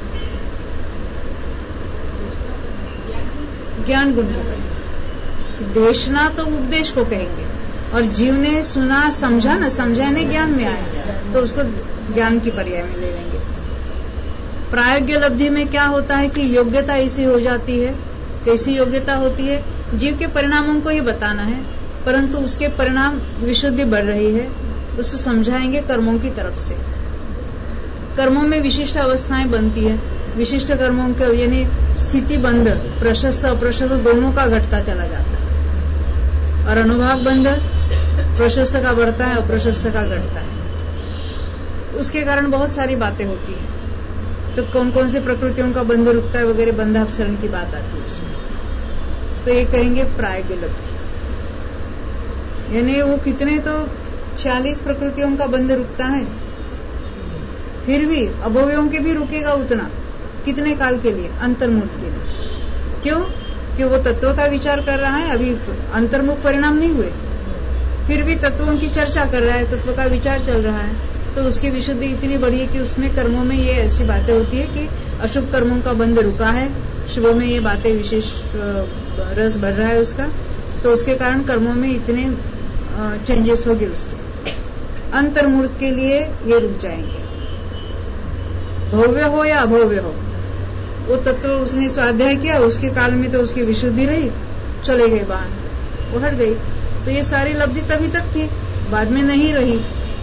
ज्ञान गुण की पर्याय। देशना तो उपदेश को कहेंगे, और जीव ने सुना समझा ना, समझा ने ज्ञान में आया, तो उसको ज्ञान की पर्याय में ले लेंगे। प्रायोग्य लब्धि में क्या होता है कि योग्यता ऐसी हो जाती है। कैसी योग्यता होती है? जीव के परिणामों को ही बताना है, परंतु उसके परिणाम विशुद्धि बढ़ रही है, उसको समझाएंगे कर्मों की तरफ से। कर्मों में विशिष्ट अवस्थाएं बनती है, विशिष्ट कर्मों के यानी स्थिति बंध, प्रशस्त अप्रशस्त दोनों का घटता चला जाता है, और अनुभाग बंध प्रशस्त का बढ़ता है, अप्रशस्त का घटता है। उसके कारण बहुत सारी बातें होती हैं। तो कौन कौन से प्रकृतियों का बंध रुकता है वगैरह, बंधापसरण की बात आती है उसमें। तो ये कहेंगे प्रायोग्य लब्धि। यानी वो कितने तो छियालीस प्रकृतियों का बंध रुकता है, फिर भी अभव्यों के भी रुकेगा उतना, कितने काल के लिए? अंतर्मुख के लिए। क्यों? कि वो तत्व का विचार कर रहा है, अभी अंतर्मुख परिणाम नहीं हुए, फिर भी तत्वों की चर्चा कर रहा है, तत्व का विचार चल रहा है, तो उसकी विशुद्धि इतनी बड़ी है कि उसमें कर्मों में ये ऐसी बातें होती है कि अशुभ कर्मों का बंध रुका है, शुभ में ये बातें विशेष रस बढ़ रहा है उसका, तो उसके कारण कर्मों में इतने चेंजेस हो गए उसके। अंतर्मूर्त के लिए ये रुक जाएंगे, भव्य हो या अभव्य हो, वो तत्व उसने स्वाध्याय किया, उसके काल में तो उसकी विशुद्धि रही, चले गए बाहर, वो हट गई, तो ये सारी लब्धि तभी तक थी, बाद में नहीं रही।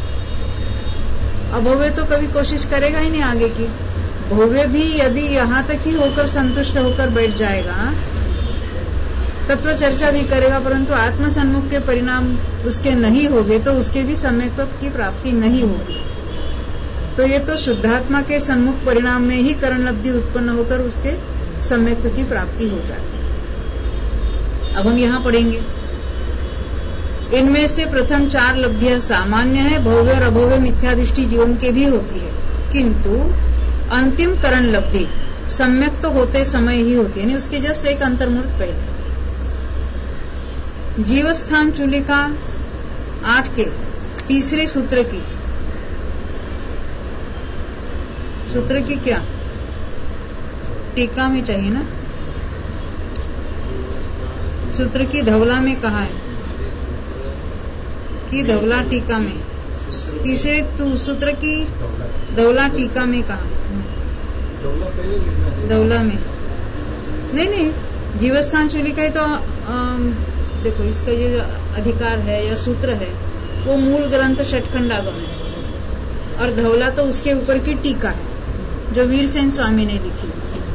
अभव्य तो कभी कोशिश करेगा ही नहीं आगे की, भव्य भी यदि यहाँ तक ही होकर संतुष्ट होकर बैठ जाएगा, तत्व चर्चा भी करेगा, परंतु आत्म सन्मुख के परिणाम उसके नहीं होंगे, तो उसके भी सम्यक्त्व की प्राप्ति नहीं होगी। तो ये तो शुद्धात्मा के सन्मुख परिणाम में ही करण लब्धि उत्पन्न होकर उसके सम्यक्त्व की प्राप्ति हो जाती है। अब हम यहाँ पढ़ेंगे, इनमें से प्रथम चार लब्धियां सामान्य है, भव्य और अभव्य मिथ्यादृष्टि जीवन के भी होती है, किंतु अंतिम करण लब्धि सम्यक्त होते समय ही होती है, नहीं उसके जस्ट एक अंतर्मुहूर्त पहले। जीवस्थान चूलिका आठ के तीसरे सूत्र की, सूत्र की क्या टीका में चाहिए ना, सूत्र की धवला में कहा है कि धवला टीका में, तीसरे सूत्र की धवला टीका में कहा, धवला में नहीं नहीं जीवस्थान चूलिका ही तो आ, देखो इसका ये अधिकार है या सूत्र है वो मूल ग्रंथ षटखंडागम है, और धवला तो उसके ऊपर की टीका है जो वीरसेन स्वामी ने लिखी।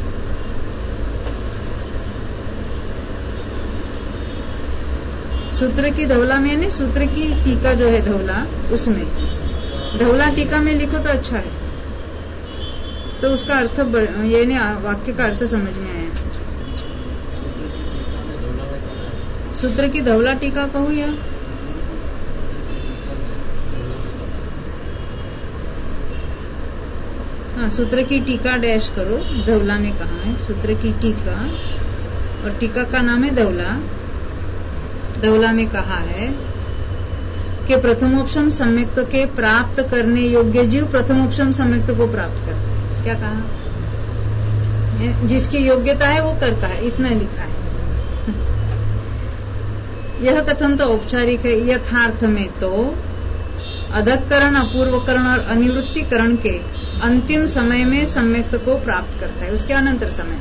सूत्र की धवला में नहीं, सूत्र की टीका जो है धवला, उसमें धवला टीका में लिखो तो अच्छा है, तो उसका अर्थ ये नहीं, वाक्य का अर्थ समझ में आया। सूत्र की धवला टीका कहूँ या हाँ, सूत्र की टीका डैश करो, धवला में कहा है सूत्र की टीका, और टीका का नाम है धवला। धवला में कहा है कि प्रथमोपशम सम्यक्त के प्राप्त करने योग्य जीव प्रथमोपशम सम्यक्त को प्राप्त करता है। क्या कहा? जिसकी योग्यता है वो करता है, इतना लिखा है। यह कथन तो औपचारिक है, यथार्थ में तो अधकरण, अपूर्वकरण और अनिवृत्तिकरण के अंतिम समय में सम्यक्त को प्राप्त करता है, उसके अनंतर समय।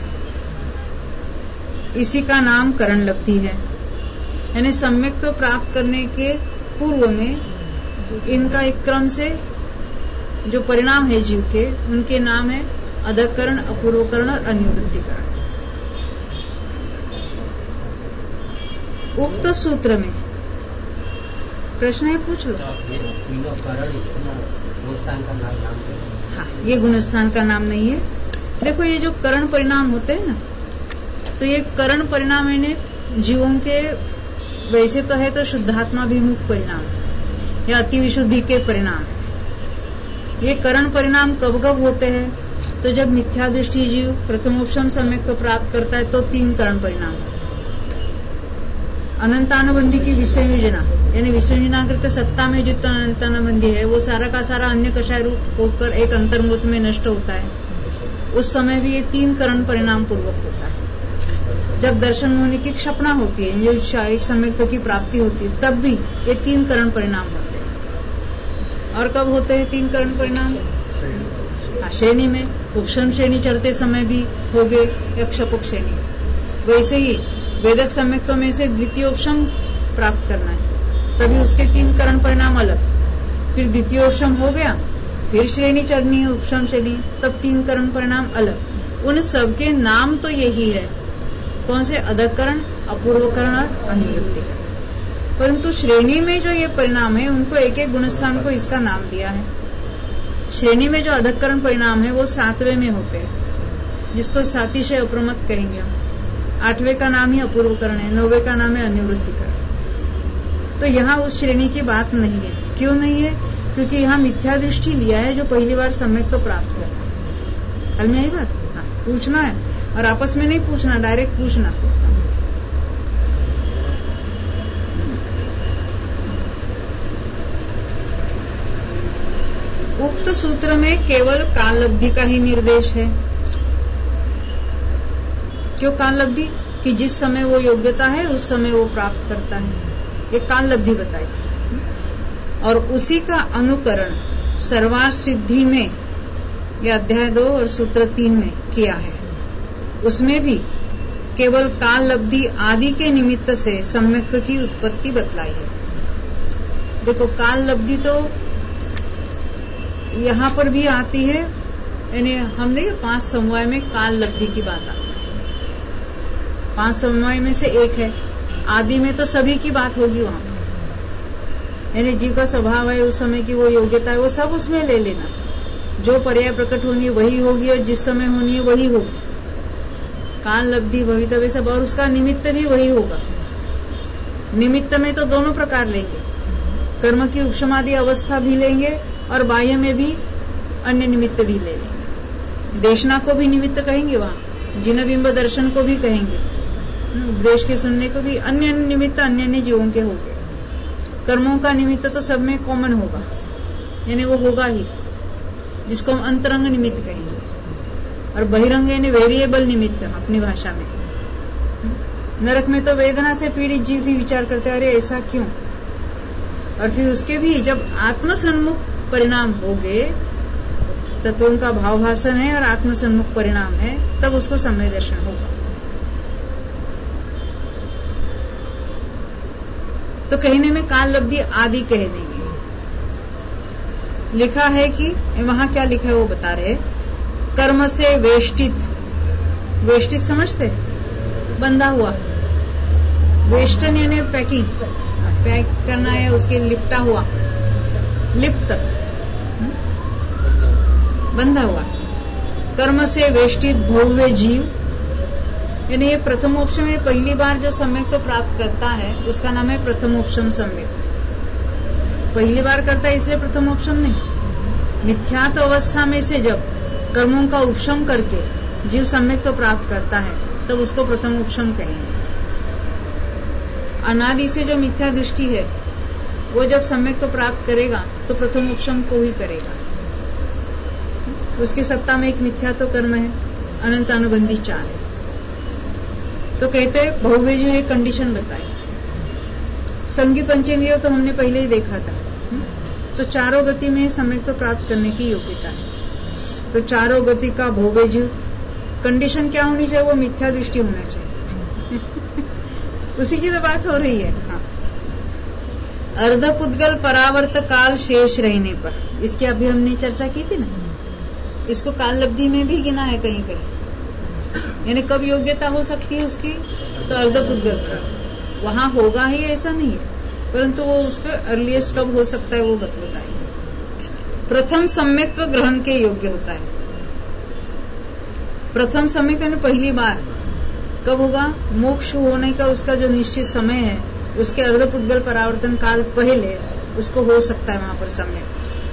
इसी का नाम करण लब्धि है, यानी सम्यक्त को प्राप्त करने के पूर्व में इनका एक क्रम से जो परिणाम है जीव के, उनके नाम है अधकरण, अपूर्वकरण और अनिवृत्तिकरण। उक्त सूत्र में प्रश्न है, पूछ लो। हाँ, ये गुणस्थान का नाम नहीं है। देखो ये जो करण परिणाम होते हैं ना, तो ये करण परिणाम इन्हें जीवों के वैसे तो है तो शुद्धात्माभिमुख परिणाम या अति विशुद्धि के परिणाम। ये करण परिणाम कब कब होते हैं? तो जब मिथ्या दृष्टि जीव प्रथमोपशम सम्यक्त को प्राप्त करता है तो तीन करण परिणाम होते हैं। अनंतानुबंधी की विषयोजना, यानी विषयोजनाकृत सत्ता में जितना अनंतानुबंधी है वो सारा का सारा अन्य कषाय रूप होकर एक अंतर्मुहूर्त में नष्ट होता है। उस समय भी ये तीन करण परिणाम पूर्वक होता है। जब दर्शन होने की क्षपणा होती है, ये शारीरिक सम्यक्तों की प्राप्ति होती है, तब भी ये तीन करण परिणाम होते हैं। और कब होते हैं तीन करण परिणाम? हाँ, श्रेणी में, उपशम श्रेणी चढ़ते समय भी हो गए या क्षपक श्रेणी। वैसे ही वेदक सम्यक्तों में से द्वितीय उपशम प्राप्त करना है, तभी उसके तीन करण परिणाम अलग। फिर द्वितीय उपशम हो गया, फिर श्रेणी चढ़नी है उपशम श्रेणी, तब तीन करण परिणाम अलग। उन सबके नाम तो यही है, कौन से? अधकरण, अपूर्वकरण और अनिवृत्तिकरण। परंतु श्रेणी में जो ये परिणाम है उनको एक एक गुणस्थान को इसका नाम दिया है। श्रेणी में जो अधकरण परिणाम है वो सातवें में होते हैं, जिसको सातिशय अप्रमत कहेंगे हम। आठवें का नाम ही अपूर्वकरण है, नौवे का नाम है अनिवृत्तिकरण। तो यहाँ उस श्रेणी की बात नहीं है। क्यों नहीं है? क्योंकि यहाँ मिथ्या दृष्टि लिया है जो पहली बार सम्यक तो प्राप्त कर। हल में आई बात? हाँ, पूछना है और आपस में नहीं पूछना, डायरेक्ट पूछना। उक्त सूत्र में केवल काललब्धि का ही निर्देश है। क्यों काललब्धि? कि जिस समय वो योग्यता है उस समय वो प्राप्त करता है, ये काललब्धि बताई। और उसी का अनुकरण सर्वार्थ सिद्धि में, ये अध्याय दो और सूत्र तीन में किया है। उसमें भी केवल काललब्धि आदि के निमित्त से सम्यक्त्व की उत्पत्ति बतलाई है। देखो काललब्धि तो यहाँ पर भी आती है, यानी हमने पांच समवाय में काललब्धि की बात आती है। पांच समवाय में से एक है, आदि में तो सभी की बात होगी वहां, यानी जीव का स्वभाव है, उस समय की वो योग्यता है, वो सब उसमें ले लेना। जो पर्याय प्रकट होनी है वही होगी और जिस समय होनी है वही होगी। काललब्धि भवितव्य सब, और उसका निमित्त भी वही होगा। निमित्त में तो दोनों प्रकार लेंगे, कर्म की उपशमादि अवस्था भी लेंगे और बाह्य में भी अन्य निमित्त भी ले लेंगे। देशना को भी निमित्त कहेंगे वहां, जिन बिंब दर्शन को भी कहेंगे, उपदेश के सुनने को भी अन्य निमित्त अन्य अन्य जीवों के होंगे। कर्मों का निमित्त तो सब में कॉमन होगा, यानी वो होगा ही, जिसको हम अंतरंग निमित्त कहेंगे। और बहिरंग यानी वेरिएबल निमित्त अपनी भाषा में। नरक में तो वेदना से पीड़ित जीव भी विचार करते हैं, अरे ऐसा क्यों? और फिर उसके भी जब आत्मसन्मुख परिणाम होंगे, तत्वों का भावभाषण है और आत्मसन्मुख परिणाम है, तब उसको सम्यक दर्शन होगा। तो कहने में काललब्धि आदि कह देंगे। लिखा है कि वहां क्या लिखा है वो बता रहे, कर्म से वेष्टित। वेष्टित समझते? बंधा हुआ। वेष्टन यानी पैकिंग, पैक करना है, उसके लिपटा हुआ, लिप्त, बंधा हुआ। कर्म से वेष्टित भव्य जीव, यानी ये प्रथमोपशम में पहली बार जो सम्यक तो प्राप्त करता है उसका नाम है प्रथमोपशम सम्यक। पहली बार करता है इसलिए प्रथमोपशम नहीं। मिथ्यात्व अवस्था में से जब कर्मों का उपशम करके जीव सम्यक तो प्राप्त करता है तब उसको प्रथमोपशम कहेंगे। अनादि से जो मिथ्या दृष्टि है वो जब सम्यक तो प्राप्त करेगा तो प्रथमोपशम को ही करेगा। उसकी सत्ता में एक मिथ्या तो कर्म है, अनंत अनुबंधी चार है। तो कहते हैं भव्य जो है कंडीशन बताई। संगी पंचेंद्रिय तो हमने पहले ही देखा था। तो चारों गति में सम्यक तो प्राप्त करने की योग्यता है। तो चारों गति का भव्य जीव कंडीशन क्या होनी चाहिए? वो मिथ्या दृष्टि होना चाहिए। उसी की तो बात हो रही है। हाँ। अर्धपुद्गल परावर्त काल शेष रहने पर, इसकी अभी हमने चर्चा की थी ना, इसको काललब्धि में भी गिना है कहीं कहीं, यानी कब योग्यता हो सकती है उसकी, तो अर्धपुद्गल वहां होगा ही ऐसा नहीं है, परंतु वो उसके अर्लीस्ट कब हो सकता है वो बताएंगे। प्रथम सम्यक्त्व ग्रहण के योग्य होता है। प्रथम सम्यक यानी पहली बार कब होगा? मोक्ष होने का उसका जो निश्चित समय है उसके अर्धपुद्गल परावर्तन काल पहले उसको हो सकता है वहां पर सम्यक।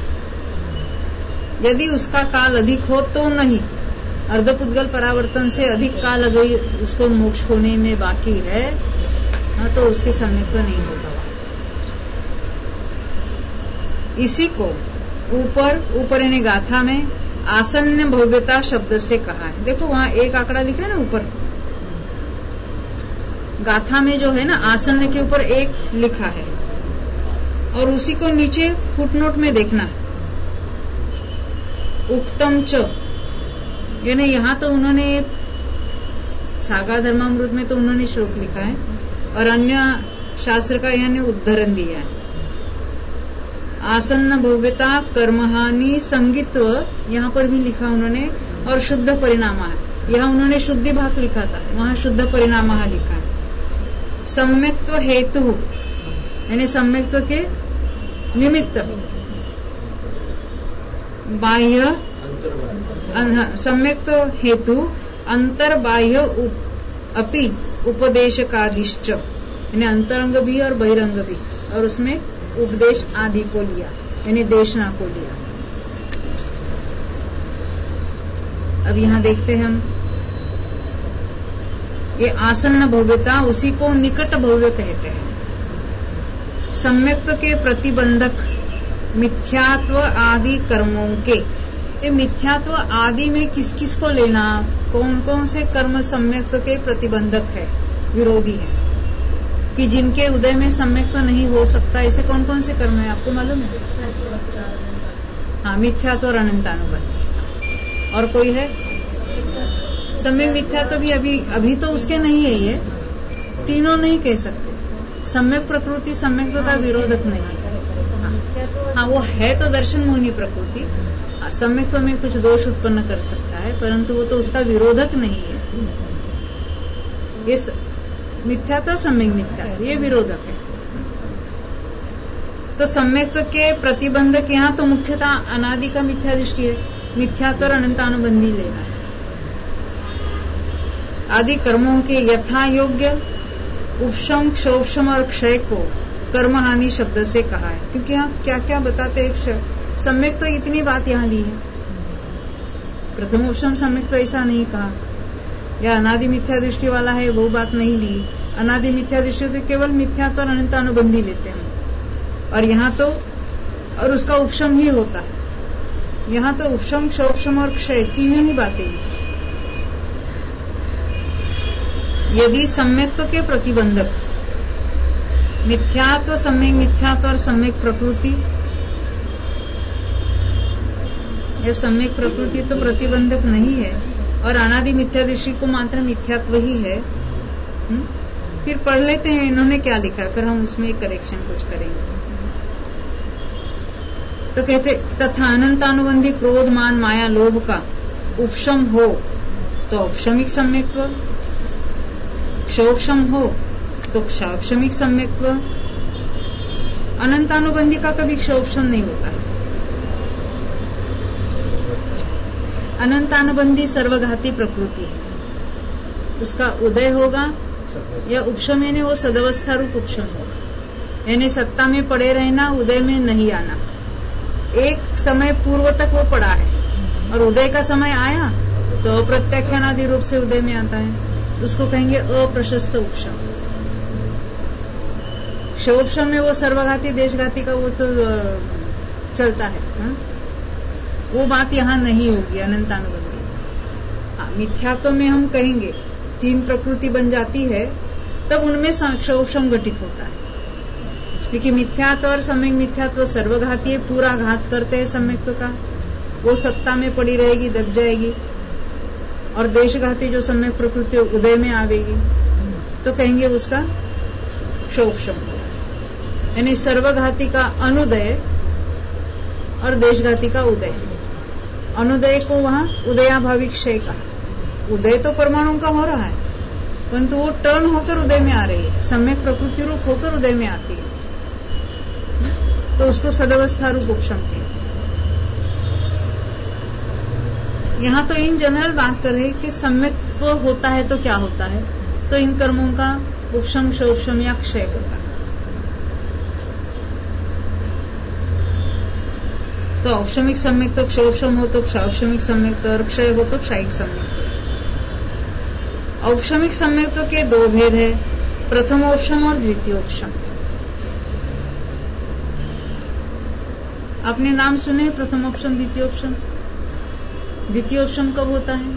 यदि उसका काल अधिक हो तो नहीं, अर्धपुद्गल परावर्तन से अधिक काल अगर उसको मोक्ष होने में बाकी है हाँ, तो उसके सम्यक तो नहीं होगा। इसी को ऊपर ऊपर यानी गाथा में आसन्न भव्यता शब्द से कहा है। देखो वहां एक आंकड़ा लिख रहे हैं ना ऊपर, गाथा में जो है ना आसन्न के ऊपर एक लिखा है और उसी को नीचे फुटनोट में देखना, उक्तम च, यानी यहाँ तो उन्होंने सागा धर्मामृत में तो उन्होंने श्लोक लिखा है और अन्य शास्त्र का यानी उद्धरण दिया है। आसन्न भव्यता कर्महानि संगित्व यहाँ पर भी लिखा उन्होंने, और शुद्ध परिणाम, यहाँ उन्होंने शुद्धि भाग लिखा था, वहां शुद्ध परिणाम लिखा है। सम्यक्त्व हेतु यानी सम्यक्त्व के निमित्त, बाह्य सम्यक्त्व हेतु अंतर बाह्य अपि उपदेशकादिश्च, यानी अंतरंग भी और बहिरंग भी, और उसमें उपदेश आदि को लिया, यानी देशना को लिया। अब यहां देखते हैं हम, ये आसन्न भव्यता, उसी को निकट भव्य कहते हैं। सम्यक्त्व के प्रतिबंधक मिथ्यात्व आदि कर्मों के, ये मिथ्यात्व आदि में किस किस को लेना, कौन कौन से कर्म सम्यक्त्व के प्रतिबंधक है, विरोधी है, कि जिनके उदय में सम्यक्त्व नहीं हो सकता, ऐसे कौन कौन से कर्म है आपको मालूम है? हाँ, मिथ्यात्व और अनंतानुबंधी। और कोई है? सम्यक मिथ्यात्व भी अभी अभी तो उसके नहीं है, ये तीनों नहीं कह सकते। सम्यक प्रकृति सम्यक्त्व का विरोधक नहीं है। हाँ, वो है तो दर्शन मोहिनी प्रकृति, सम्यक्त्व में कुछ दोष उत्पन्न कर सकता है, परंतु वो तो उसका विरोधक नहीं है। ये मिथ्यात्व सम्यक मिथ्यात्व ये विरोधक है। तो सम्यक्त्व के प्रतिबंधक यहाँ तो मुख्यतः अनादि का मिथ्या दृष्टि है, मिथ्यात्व और अनंतानुबंधी लेना है। आदि कर्मों के यथा योग्य उपशम क्षोभशम और क्षय को कर्म हानि शब्द से कहा है, क्योंकि यहाँ क्या क्या बताते हैं। सम्यक तो इतनी बात यहाँ ली है, प्रथम उपशम सम्यक तो ऐसा नहीं कहा, या अनादि मिथ्या दृष्टि वाला है वो बात नहीं ली। अनादि मिथ्या दृष्टि तो केवल मिथ्यात्व और अनंतानुबंधी लेते हैं, और यहाँ तो और उसका उपशम ही होता है। यहाँ तो उपशम क्षोभशम और क्षय तीनों ही बातें ली। यदि सम्यक्त्व के प्रतिबंधक मिथ्यात्व, सम्यक मिथ्यात्व और सम्यक प्रकृति, यह सम्यक प्रकृति तो प्रतिबंधक नहीं है, और अनादि मिथ्या दृष्टि को मात्र मिथ्यात्व ही है। हुँ? फिर पढ़ लेते हैं इन्होंने क्या लिखा है, फिर हम उसमें करेक्शन कुछ करेंगे। तो कहते तथा अनंतानुबंधी क्रोध मान माया लोभ का उपशम हो तो औपशमिक सम्यक्त्व, क्षोभशम हो तो क्षापशमिक सम्यक्त्व। अनंतानुबंधी का कभी क्षोभशम नहीं होता है। अनंतानुबंधी सर्वघाती प्रकृति है, उसका उदय होगा या उपशम, यानी वो सदवस्था रूप उपशम होगा, यानी सत्ता में पड़े रहना, उदय में नहीं आना। एक समय पूर्व तक वो पड़ा है और उदय का समय आया तो अप्रत्याख्यानादि रूप से उदय में आता है, उसको कहेंगे अप्रशस्त उपशम। क्षोभशम में वो सर्वघाती देशघाती का वो तो चलता है, हा? वो बात यहाँ नहीं होगी अनंतानुबंधी। हाँ, मिथ्यात्व में हम कहेंगे तीन प्रकृति बन जाती है, तब उनमें क्षोभशम घटित होता है, क्योंकि मिथ्यात्व और सम्यक मिथ्यात्व सर्वघाती है, पूरा घात करते हैं सम्यक्त्व का, वो सत्ता में पड़ी रहेगी, दब जाएगी। और देशघाती जो सम्यक प्रकृति उदय में आवेगी तो कहेंगे उसका क्षोभशम, यानी सर्वघाती का अनुदय और देशघाती का उदय। अनुदय को वहां उदयाभावी क्षय का, उदय तो परमाणु का हो रहा है, परंतु वो टर्न होकर उदय में आ रही है, सम्यक प्रकृति रूप होकर उदय में आती है, तो उसको सदवस्था रूप उपशम कहते हैं। यहाँ तो इन जनरल बात कर रहे हैं कि सम्यक्त्व होता है तो क्या होता है, तो इन कर्मों का उपशम क्षोभशम या क्षय होता है। तो औपशमिक सम्यक तो क्षोभशम हो तो क्षौपशमिक सम्यक, और क्षय हो तो क्षयिक सम्यक। औपशमिक सम्यक के दो भेद है, प्रथमोपशम और द्वितीयोपशम। आपने नाम सुने प्रथमोपशम द्वितीयोपशम? द्वितीयोपशम कब होता है?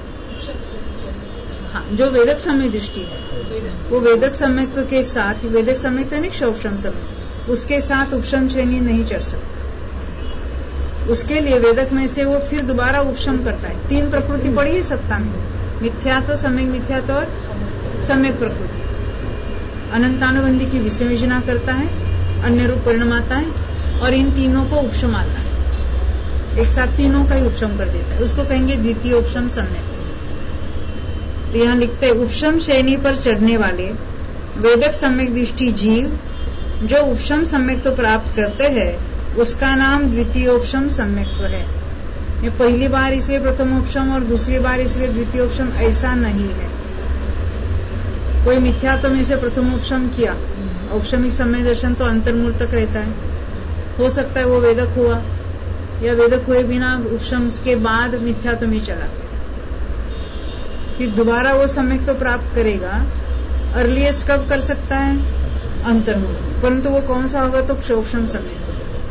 हाँ, जो वेदक सम्यक दृष्टि है, वो वेदक सम्यक के साथ, वेदक सम्यक नहीं क्षोभशम सम्यक, उसके साथ उपशम श्रेणी नहीं चढ़ सकती। उसके लिए वेदक में से वो फिर दोबारा उपशम करता है। तीन प्रकृति पड़ी है सत्ता में, मिथ्यात्व, सम्यक मिथ्यात्व और सम्यक प्रकृति। अनंतानुबंधी की विषय योजना करता है, अन्य रूप परिणाम आता है, और इन तीनों को उपशम आता है, एक साथ तीनों का ही उपशम कर देता है, उसको कहेंगे द्वितीय उपशम सम्यक। तो यहाँ लिखते हैं उपशम श्रेणी पर चढ़ने वाले वेदक सम्यक दृष्टि जीव जो उपशम सम्यक तो प्राप्त करते हैं, उसका नाम द्वितीयोपशम सम्यक्त्व है। ये पहली बार इसलिए प्रथमोपशम और दूसरी बार इसलिए द्वितीयोपशम ऐसा नहीं है। कोई मिथ्यात्व में से प्रथमोपशम किया औपशमिक समय दर्शन तो अंतर्मूर्त तक रहता है, हो सकता है वो वेदक हुआ या वेदक हुए बिना उपशम के बाद मिथ्यात्व में चला, फिर दोबारा वो सम्यक तो प्राप्त करेगा। अर्लीस्ट कब कर सकता है? अंतर्मूर्त, परंतु वो कौन सा होगा? तो क्षोभम सम्यक।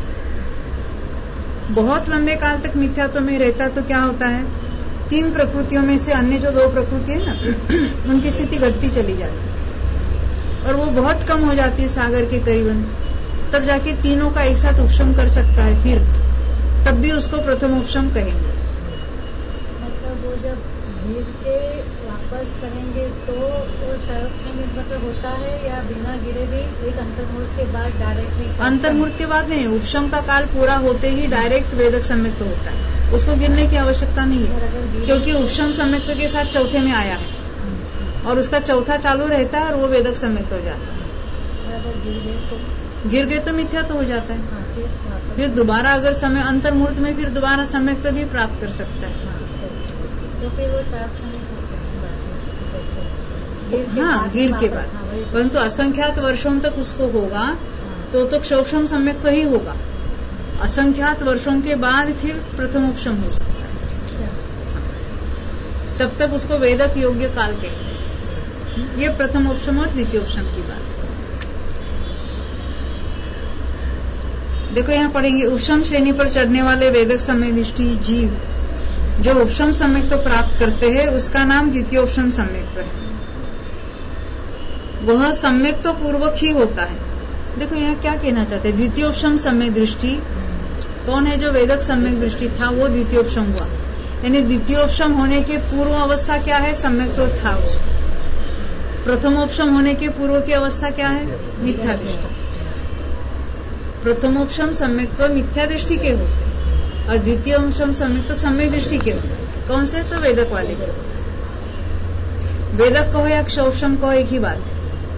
बहुत लंबे काल तक मिथ्यात्व में रहता तो क्या होता है, तीन प्रकृतियों में से अन्य जो दो प्रकृति है ना उनकी स्थिति घटती चली जाती है और वो बहुत कम हो जाती है सागर के करीबन, तब जाके तीनों का एक साथ उपशम कर सकता है, फिर तब भी उसको प्रथम उपशम कहेंगे। मतलब वो जब गिर के वापस करेंगे तो वो क्षयोपशम मतलब होता है या बिना गिरे भी एक अंतर्मूर्त के बाद डायरेक्टली? अंतर्मूर्त के बाद नहीं, उपशम का काल पूरा होते ही डायरेक्ट वेदक सम्यक्त होता है, उसको गिरने की आवश्यकता नहीं है, क्योंकि उपशम सम्यक्त के साथ चौथे में आया है और उसका चौथा चालू रहता है और वो वेदक सम्यक्त हो जाता है। अगर गिर गए तो गिर गए तो मिथ्या तो हो जाता है, हाँ, फिर वापस- फिर दोबारा अगर समय अंतर्मूर्त में फिर दोबारा सम्यक्त भी प्राप्त कर सकता है। हाँ, अच्छा। तो फिर वो क्षयोपशम हाँ, गिर के बाद, परंतु असंख्यात वर्षों तक उसको होगा तो तो क्षोभम सम्यक्त ही होगा। असंख्यात वर्षों के बाद फिर प्रथमोपशम हो सकता है, तब तक उसको वेदक योग्य काल कहते हैं। ये प्रथमोपशम और द्वितीयोपशम की बात। देखो यहाँ पढ़ेंगे, उपशम श्रेणी पर चढ़ने वाले वेदक सम्यक्ति जीव जो उपशम सम्यक्त तो प्राप्त करते हैं उसका नाम द्वितीयोपशम सम्यक्त है। वह सम्यक्त तो पूर्वक ही होता है। देखो यहाँ क्या कहना चाहते हैं, द्वितीयोपशम सम्यक दृष्टि कौन है? जो वेदक सम्यक दृष्टि था वो द्वितीयोपशम हुआ, यानी द्वितीयोपशम होने के पूर्व अवस्था क्या है? सम्यक तो था उसका। प्रथमोपशम होने के पूर्व की अवस्था क्या है? मिथ्या दृष्टि। प्रथमोपशम सम्यक तो मिथ्या दृष्टि के होते और द्वितीयोपशम सम्यक तो सम्यक दृष्टि के होते। कौन से? तो वेदक वाले के। वेदक कहो या क्षोभम कहो एक ही बात है।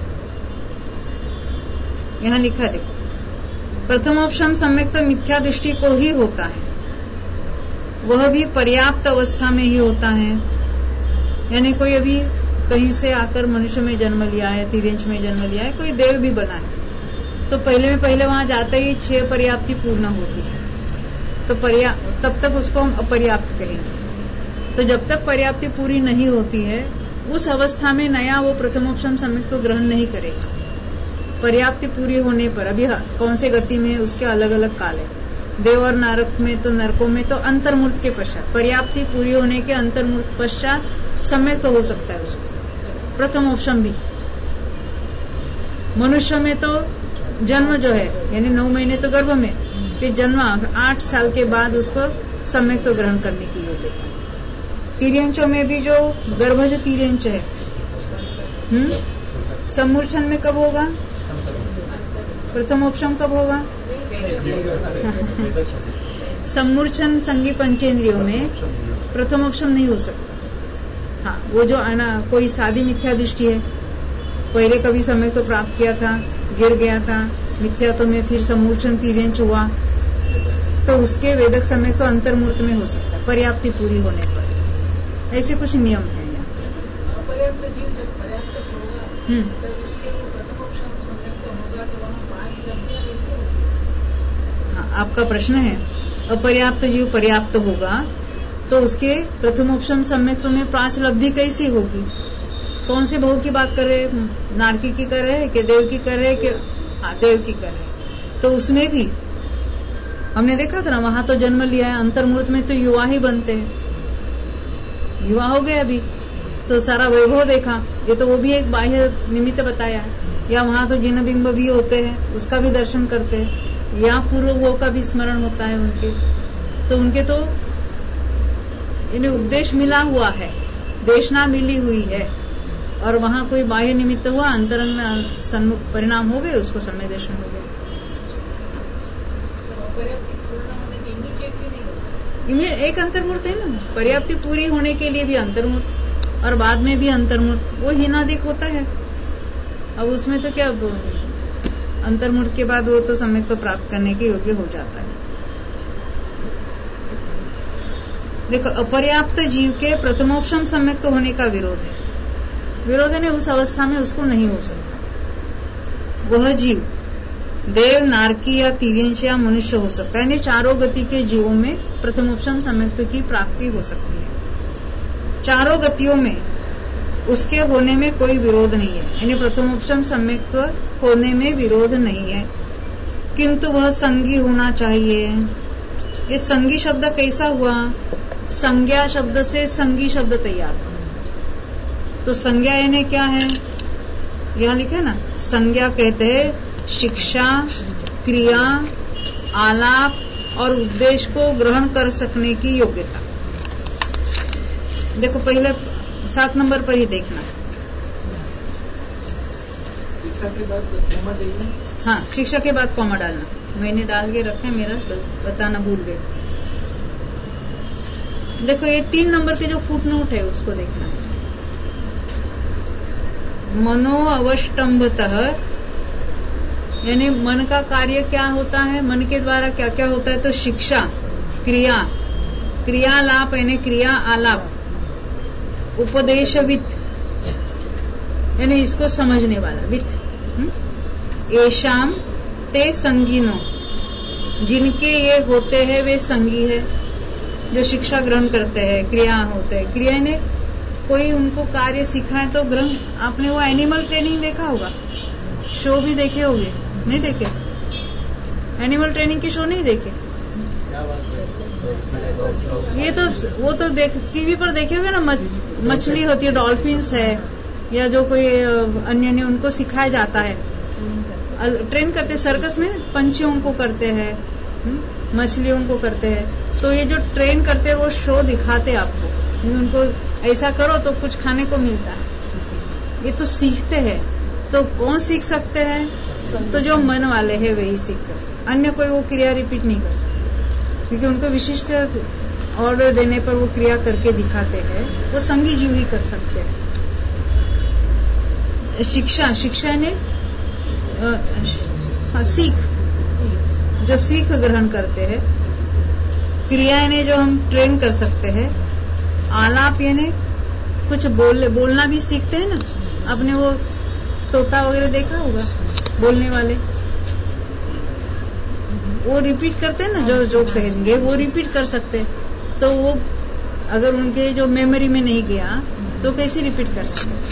यहाँ लिखा देखो, प्रथमोपशम सम्यक तो मिथ्या दृष्टि को ही होता है, वह भी पर्याप्त अवस्था में ही होता है। यानी कोई अभी कहीं से आकर मनुष्य में जन्म लिया है, तिर्यंच में जन्म लिया है, कोई देव भी बना है, तो पहले में पहले वहां जाते ही छह पर्याप्ति पूर्ण होती है, तो पर्याप्त तब तक उसको हम अपर्याप्त कहेंगे। तो जब तक पर्याप्ति पूरी नहीं होती है उस अवस्था में नया वो प्रथमोपशम सम्यक तो ग्रहण नहीं करेगा। पर्याप्ति पूरी होने पर, अभी कौन से गति में उसके अलग अलग काल है, देव और नरक में तो नरकों में तो अंतर्मूर्त के पश्चात, पर्याप्ति पूरी होने के अंतर्मूर्त पश्चात सम्यक तो हो सकता है उसको प्रथमोपशम भी। मनुष्य में तो जन्म जो है यानी नौ महीने तो गर्भ में, फिर जन्म आठ साल के बाद उसको सम्यक तो ग्रहण करने की योग्यता। तिर्यंचों में भी जो गर्भज तिर्यंच है, हम्म सम्मूर्छन में कब होगा? प्रथमोपशम कब होगा? सम्मूर्छन संगी पंचेंद्रियों में प्रथमोपशम नहीं हो सकता। हाँ, वो जो आना कोई सादी मिथ्या दृष्टि है, पहले कभी समय तो प्राप्त किया था, गिर गया था मिथ्या तो में, फिर सम्मूर्छन तिर्यंच हुआ, तो उसके वेदक समय तो अंतर्मूर्त में हो सकता है पर्याप्ति पूरी होने पर। ऐसे कुछ नियम है यहाँ। पर्याप्त जीव जब पर्याप्त होगा हम्म तब उसके वो प्रथमोपशम सम्यक्त होगा तो वहाँ पांच गतियाँ कैसे होगी? हाँ, आपका प्रश्न है, अपर्याप्त जीव पर्याप्त होगा तो उसके प्रथमोपशम सम्यक्त में पांच लब्धि कैसी होगी? कौन से भाव की बात कर रहे हैं? नारकी की कर रहे हैं कि देव की कर रहे हैं कि? हाँ, देव की कर रहे हैं। तो उसमें भी हमने देखा था ना, वहां तो जन्म लिया है, अंतर्मूर्त में तो युवा ही बनते हैं, युवा हो गए अभी, तो सारा वैभव देखा, ये तो वो भी एक बाह्य निमित्त बताया है। या वहां तो जिन बिंब भी होते हैं उसका भी दर्शन करते हैं, या पूर्व का भी स्मरण होता है उनके, तो उनके तो इन्हें उपदेश मिला हुआ है, देशना मिली हुई है, और वहां कोई बाह्य निमित्त हुआ, अंतरंग में सन्मुख परिणाम हो गए, उसको समय दर्शन हो गए। पर्याप्ति पूर्ण होने के इमीडिएट भी नहीं होता। एक अंतर्मूर्त है ना, पर्याप्ति पूरी होने के लिए भी अंतर्मूर्त और बाद में भी अंतर्मूर्त, वो हीनादिक होता है। अब उसमें तो क्या, अंतर्मूर्त के बाद वो तो सम्यक तो प्राप्त करने के योग्य हो जाता है। देखो, अपर्याप्त जीव के प्रथमोपशम सम्यक होने का विरोध है। विरोध है, उस अवस्था में उसको नहीं हो सकता। वह जीव देव, नारकी या तिर्यंश या मनुष्य हो सकता है। यानी चारों गति के जीवों में प्रथमोपशम सम्यक्त की प्राप्ति हो सकती है। चारों गतियों में उसके होने में कोई विरोध नहीं है, यानी प्रथमोपशम सम्यक्त होने में विरोध नहीं है, किंतु वह संगी होना चाहिए। ये संगी शब्द कैसा हुआ? संज्ञा शब्द से संगी शब्द तैयार हुआ। तो संज्ञा यानी क्या है? यहां लिखे ना, संज्ञा कहते हैं शिक्षा, क्रिया, आलाप और उपदेश को ग्रहण कर सकने की योग्यता। देखो पहले सात नंबर पर ही देखना। शिक्षा के बाद कॉमा चाहिए। हाँ, शिक्षा के बाद कॉमा डालना। मैंने डाल के रखे, मेरा बताना भूल गए। देखो ये तीन नंबर के जो फुट नोट है उसको देखना है। मनो अवष्टम्भतः, यानी मन का कार्य क्या होता है, मन के द्वारा क्या क्या होता है? तो शिक्षा, क्रिया, क्रियालाप यानी क्रिया आलाप, उपदेशवित यानी इसको समझने वाला, वित। येषाम ते संगीनो, जिनके ये होते हैं वे संगी है, जो शिक्षा ग्रहण करते हैं, क्रिया होते हैं। क्रिया ने कोई उनको कार्य सिखाए तो ग्रहण। आपने वो एनिमल ट्रेनिंग देखा होगा, शो भी देखे होंगे, नहीं देखे? एनिमल ट्रेनिंग के शो नहीं देखे? ये तो वो तो देख टीवी पर देखे होंगे ना, मच, मछली होती है, डॉल्फिन्स है या जो कोई अन्य अन्य उनको सिखाया जाता है, ट्रेन करते। सर्कस में पंछियों को करते हैं, मछलियों को करते हैं। तो ये जो ट्रेन करते हैं वो शो दिखाते आपको, उनको ऐसा करो तो कुछ खाने को मिलता है। ये तो सीखते हैं। तो कौन सीख सकते हैं? तो जो मन वाले हैं वही सीख सकते, अन्य कोई वो क्रिया रिपीट नहीं कर सकते, क्योंकि उनको विशिष्ट ऑर्डर देने पर वो क्रिया करके दिखाते हैं। वो संगी जीव ही कर सकते हैं। शिक्षा, शिक्षा ने आ, सीख, जो सीख ग्रहण करते हैं। क्रिया ने जो हम ट्रेन कर सकते हैं। आलाप यानी कुछ बोल बोलना भी सीखते हैं ना। आपने वो तोता वगैरह देखा होगा, बोलने वाले, वो रिपीट करते हैं ना, जो जो कहेंगे वो रिपीट कर सकते हैं। तो वो अगर उनके जो मेमोरी में नहीं गया तो कैसे रिपीट कर सकते?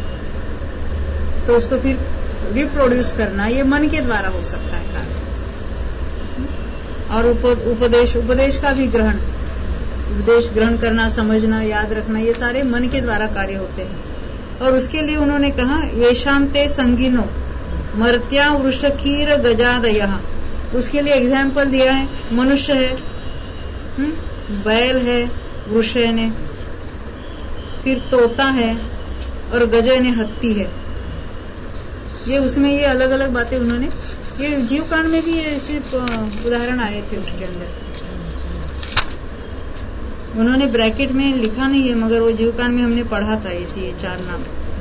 तो उसको फिर रिप्रोड्यूस करना ये मन के द्वारा हो सकता है कार्य। और उप, उपदेश उपदेश का भी ग्रहण, उपदेश ग्रहण करना, समझना, याद रखना, ये सारे मन के द्वारा कार्य होते हैं। और उसके लिए उन्होंने कहा येषाम ते संगीनो मर्त्या वृषकीर गजादयः। उसके लिए एग्जाम्पल दिया है, मनुष्य है, हुँ? बैल है, वृष ने, फिर तोता है और गज ने हत्ती है। ये उसमें ये अलग अलग बातें उन्होंने, ये जीव कांड में भी ऐसे उदाहरण आए थे उसके अंदर। उन्होंने ब्रैकेट में लिखा नहीं है, मगर वो जीव कांड में हमने पढ़ा था इसी ये चार नाम।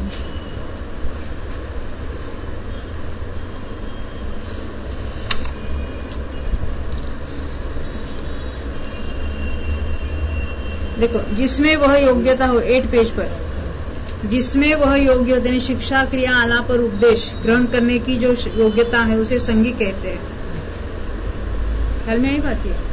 देखो, जिसमें वह योग्यता हो, एट पेज पर, जिसमें वह योग्य होते हैं, शिक्षा, क्रिया, आलाप और उपदेश ग्रहण करने की जो योग्यता है उसे संगी कहते हैं। ख्याल में आई बात है।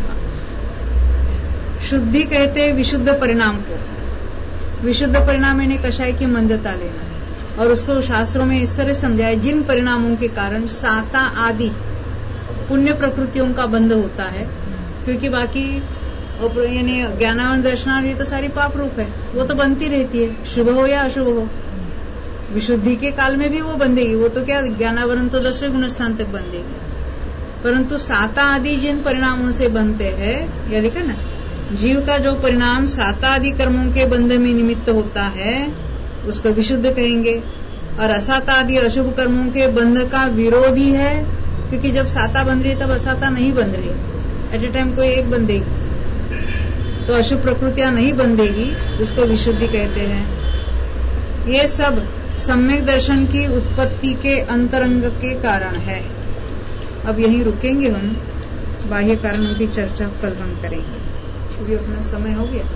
शुद्धि कहते हैं विशुद्ध परिणाम को। विशुद्ध परिणाम यानी कषाय की मंदता लेना। और उसको शास्त्रों में इस तरह समझाया, जिन परिणामों के कारण साता आदि पुण्य प्रकृतियों का बंध होता है, क्योंकि बाकी यानी ज्ञानावन दर्शनावन ये तो सारी पाप रूप है, वो तो बनती रहती है, शुभ हो या अशुभ हो। विशुद्धि के काल में भी वो बंधेगी, वो तो क्या ज्ञानावरण तो दसवें गुण स्थान तक बंधेगी। परंतु साता आदि जिन परिणामों से बनते हैं, या लिखा ना, जीव का जो परिणाम साता आदि कर्मों के बंध में निमित्त होता है उसको विशुद्ध कहेंगे। और असाता आदि अशुभ कर्मों के बंध का विरोधी है, क्योंकि जब साता बंध रही है तब असाता नहीं बंध रही, एट ए टाइम कोई एक बंधेगी, तो अशुभ प्रकृतियां नहीं बंधेगी, उसको विशुद्धि कहते हैं। ये सब सम्यक दर्शन की उत्पत्ति के अंतरंग के कारण है। अब यहीं रुकेंगे हम, बाह्य कारणों की चर्चा कल हम करेंगे, क्योंकि अपना समय हो गया।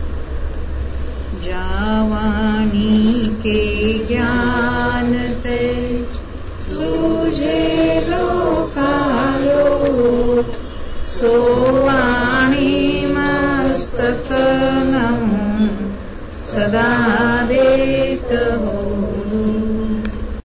जावानी के ज्ञान ते सूझे सदा